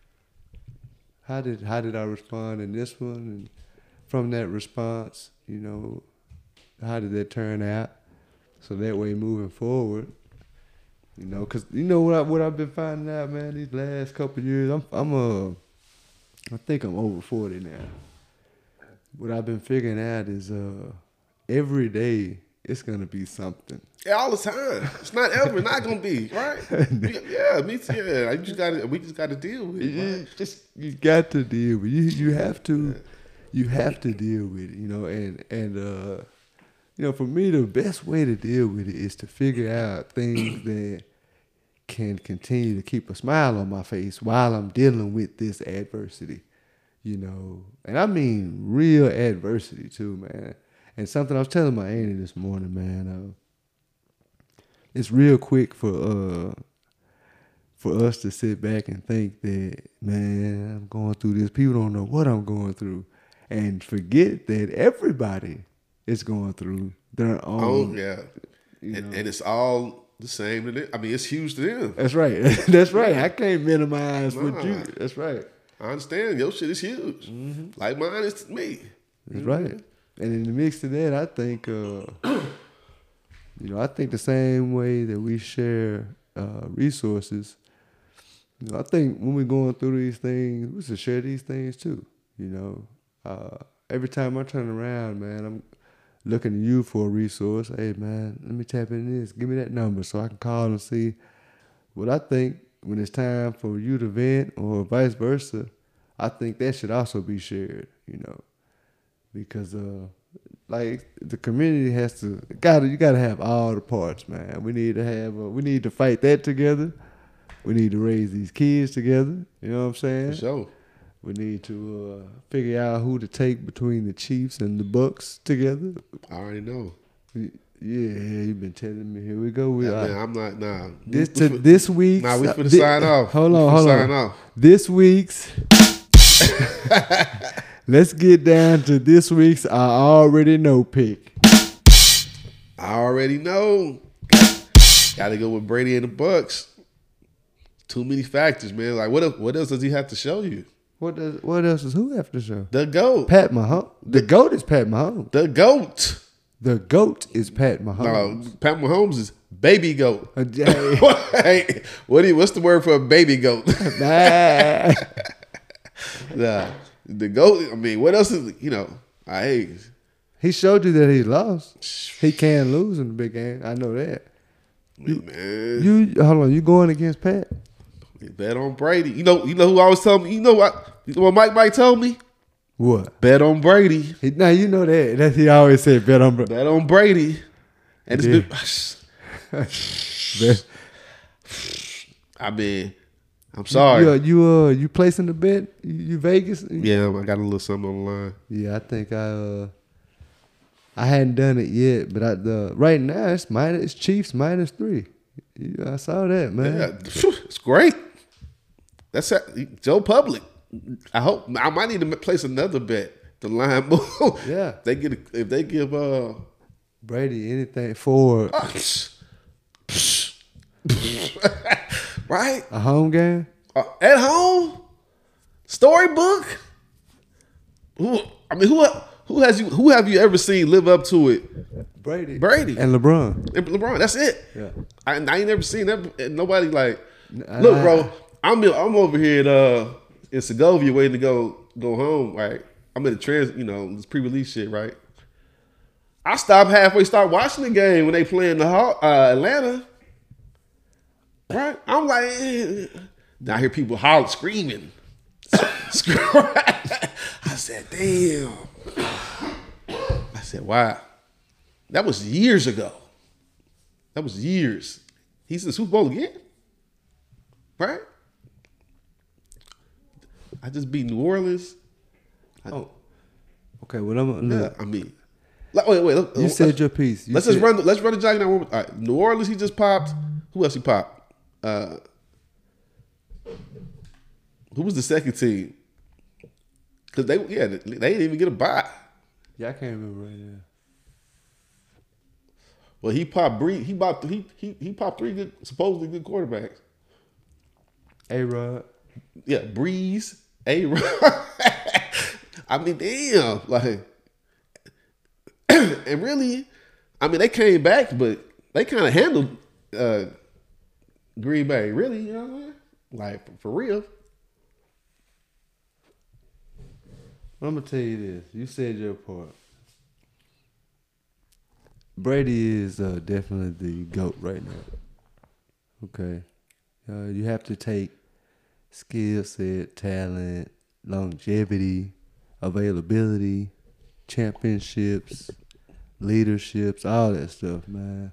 How did how did I respond in this one? And from that response, you know, how did that turn out? So that way, moving forward, you know, because you know what I, what I've been finding out, man. These last couple of years, I'm I'm uh, I think I'm over forty now. What I've been figuring out is uh, every day it's gonna be something. Yeah, all the time. It's not ever not gonna be right. Yeah, me too. Yeah, I just got to. We just got to deal with it. You Right? just you got to deal with it. You you have to you have to deal with it, you know, and and uh you know, for me the best way to deal with it is to figure out things that can continue to keep a smile on my face while I'm dealing with this adversity. You know, and I mean real adversity too, man. And something I was telling my auntie this morning, man, uh, it's real quick for uh for us to sit back and think that, man, I'm going through this. People don't know what I'm going through. And forget that everybody is going through their Oh own. yeah, you and, know. and it's all the same to them. I mean, it's huge to them. That's right. That's right. I can't minimize what Nah. you. That's right. I understand. Your shit is huge. Mm-hmm. Like mine is to me. That's right. And in the mix of that, I think, uh, you know, I think the same way that we share uh, resources, you know, I think when we're going through these things, we should share these things too. You know, uh, every time I turn around, man, I'm looking to you for a resource. Hey, man, let me tap into this. Give me that number so I can call and see what I think when it's time for you to vent or vice versa. I think that should also be shared, you know. Because uh, like the community has to gotta you gotta have all the parts, man. We need to have uh, we need to fight that together. We need to raise these kids together. You know what I'm saying? For sure. We need to uh, figure out who to take between the Chiefs and the Bucks together. I already know. Yeah, you've been telling me. Here we go. We, Yeah, uh, man, I'm not. Nah. this We- to, we- this week's. Nah, we finna thi- sign off. Hold We on, finna hold sign on. off. This week's. Let's get down to this week's I already know pick. I already know. Got to go with Brady and the Bucks. Too many factors, man. Like what? Else, what else does he have to show you? What does what else does who have to show? The GOAT. Pat Mahomes. The GOAT is Pat Mahomes. The GOAT. The GOAT is Pat Mahomes. No, Pat Mahomes is baby goat. Uh, hey. Hey, what do you, what's the word for a baby goat? Nah. Nah, the goat. I mean, what else is you know? I hate. He showed you that he lost. He can lose in the big game. I know that. You, man, You hold on. You going against Pat? bet on Brady. You know, you know who always tell me. You know what? You know what Mike Mike told me? What? Bet on Brady. He, now you know that. That he always said bet on. Bet on Brady. And Yeah. it's Bet. been. I mean, I'm sorry. You, you uh you placing the bet? You, you Vegas? Yeah, I got a little something on the line. Yeah, I think I uh I hadn't done it yet, but I the right now it's minus it's Chiefs minus three. Yeah, I saw that, man. Yeah, it's great. That's Joe Public. I hope I might need to place another bet. The line move. Yeah. they get a, if they give uh Brady anything for uh, right a home game? uh, at home storybook. Who I mean who who has you who have you ever seen live up to it? Brady. Brady And LeBron. and LeBron. That's it. Yeah. I, I ain't never seen that. And nobody like, I- look, bro. I'm I'm over here at uh in Segovia waiting to go go home. Right. I'm in the trans, you know, this pre-release shit. Right. I stopped halfway, start watching the game when they playing the Haw- uh, Atlanta. Right. I'm like, eh. Now I hear people holler, screaming. I said, damn. I said, wow. That was years ago. That was years. He's in the Super Bowl again, right? I just beat New Orleans. I, Oh. Okay, well I'm look. yeah, I mean, like, wait, wait. Let, You let's, said your piece. You let's said, just run. The, let's run the jogging down. One more, all right, New Orleans. He just popped. Who else he popped? Uh, who was the second team? Because they, yeah, they, they didn't even get a bye. Yeah, I can't remember right now. Well, he popped. Bree, he popped. He he he popped three good, supposedly good quarterbacks. A Rod. Yeah, Breeze, A. I mean, damn, like, and really, I mean, they came back, but they kind of handled uh, Green Bay. Really, you know what I mean? Like for, for real. I'm gonna tell you this. You said your part. Brady is uh, definitely the GOAT right now. Okay. Uh, you have to take skill set, talent, longevity, availability, championships, leaderships, all that stuff, man.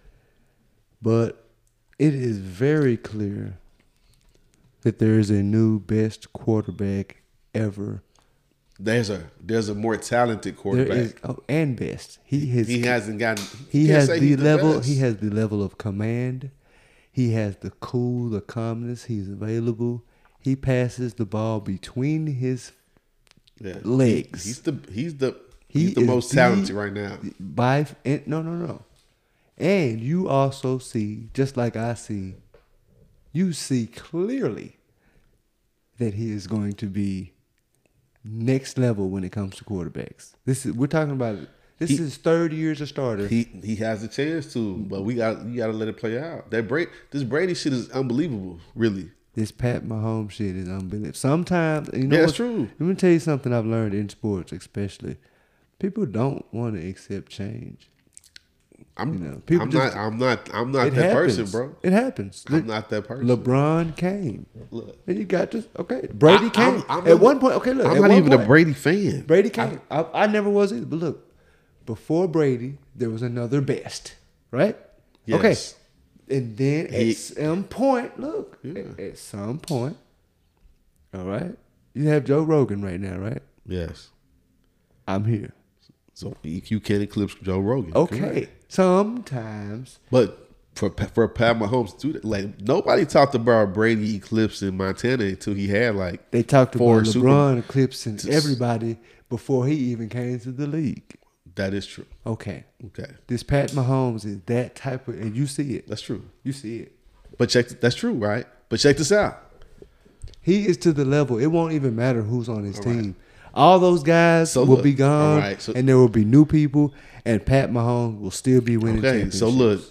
But it is very clear that there is a new best quarterback ever. There's a there's a more talented There quarterback. is oh, and best. He has he hasn't gotten. he can't has say the he's level. best. He has the level of command. He has the cool, the calmness. He's available. He passes the ball between his Yeah. legs. He's the he's the He he's the is most the- talented right now. by and, no no no. And you also see, just like I see, you see clearly that he is going to be next level when it comes to quarterbacks. This is we're talking about. This He- is his third year as a starter. He he has a chance to, but we got you got to let it play out. That Brady, this Brady shit is unbelievable, really. This Pat Mahomes shit is unbelievable. Sometimes, you know, Yeah, that's what- true. Let me tell you something I've learned in sports, especially. People don't want to accept change. I'm You know, people I'm just- not I'm not I'm not it that happens, person, bro. It happens. I'm not that person. LeBron came, Look, and you got this. Okay, Brady I- came I'm- I'm at not- one point. Okay, look, I'm at not one even a point, Brady fan. Brady came. I, I never was either. But look, before Brady, there was another best, right? Yes. Okay, and then He- at some point, look, Yeah. at, at some point, all right, you have Joe Rogan right now, right? Yes. I'm here. So you can't eclipse Joe Rogan. Okay, correct. sometimes But for for Pat Mahomes to do that, like nobody talked about Brady eclipsing Montana until he had like they talked four about Super- LeBron eclipsing Just- everybody before he even came to the league. That is true. Okay, Okay, this Pat Mahomes is that type of, and you see it. that's true. You see it. But check that's true, right? But check this out. He is to the level. It won't even matter who's on his All team. right. All those guys So will look, be gone, all right, so- and there will be new people, and Pat Mahomes will still be winning Okay, championships. so look,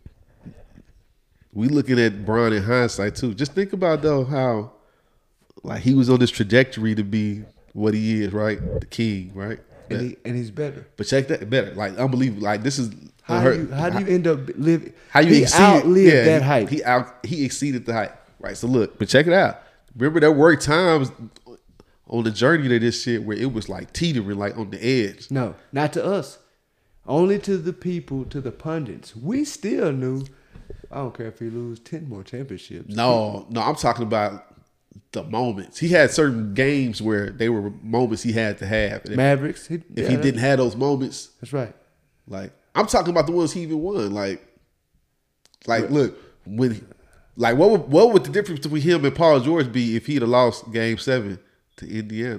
we looking at Bron in hindsight too. Just think about though how, like, he was on this trajectory to be what he is, right? The king, right? and, he, and he's better. But check that better, like unbelievable. Like this is How unheard- do you how do you end up living? how you he exceeded outlived yeah, that he, hype. He out he exceeded the hype, right? So look, but check it out. Remember there were times on the journey to this shit where it was like teetering, like on the edge. No, not to us. Only to the people, to the pundits. We still knew. I don't care if he lose ten more championships. No, no, I'm talking about the moments. He had certain games where they were moments he had to have. And if, Mavericks. He, if yeah, he that- didn't have those moments, That's right. like I'm talking about the ones he even won. Like, like look when, like what would, what would the difference between him and Paul George be if he'd have lost Game Seven to Indiana?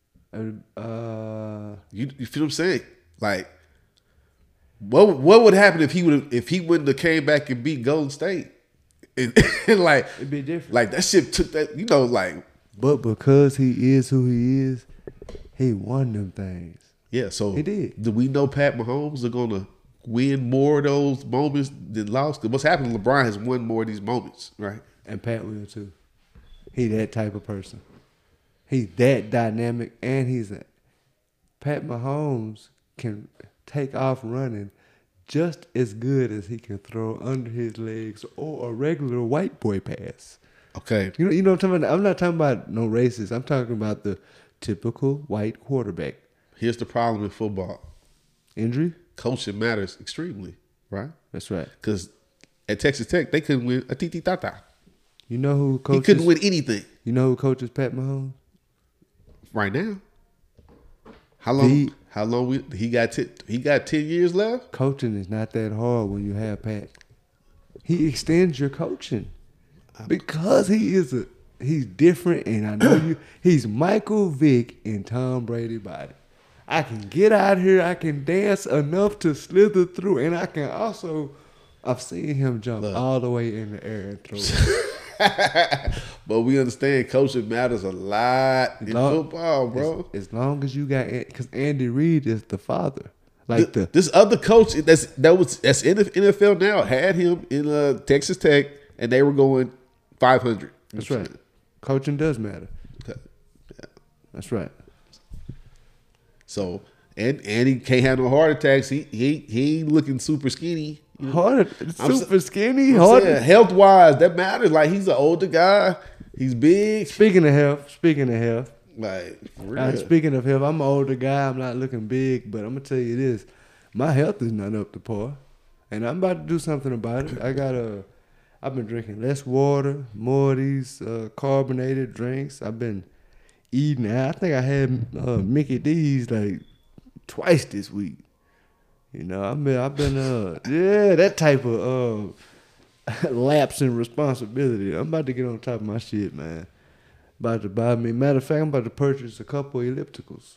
Uh, You, you feel what I'm saying? Like, what what would happen if he would if he wouldn't have came back and beat Golden State? And, and like, it'd be different. like that shit took that, you know, like But because he is who he is, he won them things. yeah. So He did. Do we know Pat Mahomes are gonna win more of those moments than lost? 'Cause what's happened? LeBron has won more of these moments, right? And Pat will too. He that type of person. He's that dynamic, and he's a Pat Mahomes can take off running just as good as he can throw under his legs or a regular white boy pass. Okay. You know, you know what I'm talking about? I'm not talking about no racist. I'm talking about the typical white quarterback. Here's the problem in football: Injury? coaching matters extremely, right? That's right. Because at Texas Tech, they couldn't win a titi tata. You know who He coaches? couldn't win anything You know who coaches Pat Mahomes? right now. How long? The- how long? We, he got? T- he got ten years left. Coaching is not that hard when you have Pat. He extends your coaching because he is a he's different, and I know you. He's Michael Vick and Tom Brady body. I can get out here. I can dance enough to slither through, and I can also. I've seen him jump Look. all the way in the air and throw. it. But we understand coaching matters a lot in Long- football, bro. As, as long as you got, because Andy Reid is the father. Like Th- the this other coach that's that was that's in the N F L now had him in uh, Texas Tech, and they were going five hundred. that's right. Coaching does matter. Okay. Yeah. That's right. So and and he can't have no heart attacks. He he he ain't looking super skinny. Hard, I'm super skinny, I'm hard. saying, health wise, that matters. Like he's an older guy. He's big. Speaking of health, speaking of health, Like for uh, real. speaking of health, I'm an older guy. I'm not looking big, but I'm gonna tell you this: my health is not up to par, and I'm about to do something about it. I got a, I've been drinking less water, more of these uh, carbonated drinks. I've been eating. I think I had uh, Mickey D's like twice this week. You know, I've been, I've been, uh, yeah, that type of uh, lapse in responsibility. I'm about to get on top of my shit, man. About to buy me. Matter of fact, I'm about to purchase a couple ellipticals.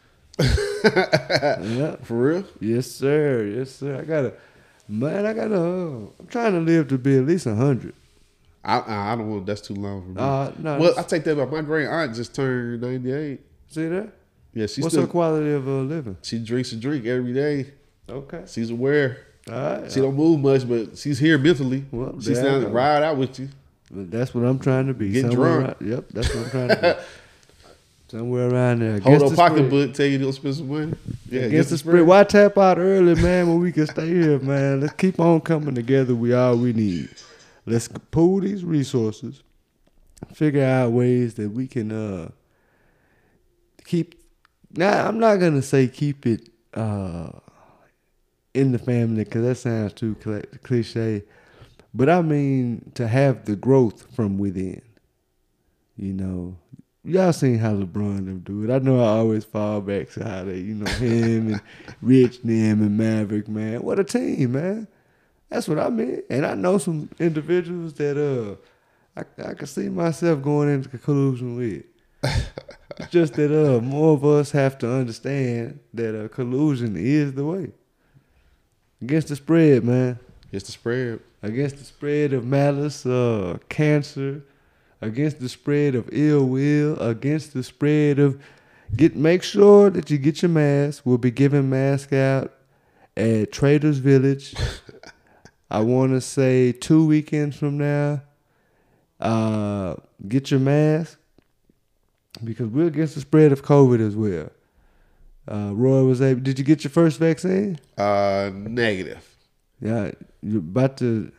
Yeah. For real? Yes, sir. Yes, sir. I gotta, man, I gotta, uh, I'm trying to live to be at least a hundred. I I I don't want. That's too long for me. Uh, no, well, I that's- take that back. My great aunt just turned ninety-eight. See that? Yeah, she What's still her quality of uh, living? she drinks a drink every day. Okay. She's aware. All right. She don't move much, but she's here mentally. Well, She's there you down to go. ride out with you. That's what I'm trying to be. Get Somewhere drunk. around- yep, that's what I'm trying to be. Somewhere around there. Hold Against on the spread. pocketbook, tell you don't spend some money. Yeah, Against the spread. Why tap out early, man, when we can stay here, man? Let's keep on coming together. We all we need. Let's pool these resources, figure out ways that we can uh keep. Now, I'm not gonna say keep it uh in the family because that sounds too cl- cliche, but I mean to have the growth from within. You know, y'all seen how LeBron them do it. I know I always fall back to how they, you know, him and Rich and them and Maverick, man. What a team, man. That's what I mean. And I know some individuals that uh I I can see myself going into collusion with. It's just that uh more of us have to understand that uh, collusion is the way. Against the spread, man. It's the spread. Against the spread of malice, uh, cancer, against the spread of ill will, against the spread of Get make sure that you get your mask. We'll be giving masks out at Traders Village. I want to say two weekends from now. Uh, get your mask because we're against the spread of COVID as well. Uh, Roy was able. Did you get your first vaccine? Uh, negative. Yeah, you're about to.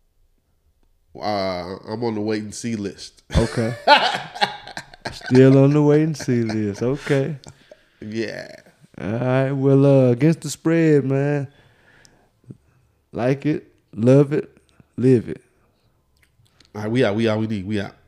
Uh, I'm on the wait and see list. Okay. Still on the wait and see list. Okay. Yeah. All right. Well, uh, against the spread, man. Like it, love it, live it. All right, we out. We out. We need. We out.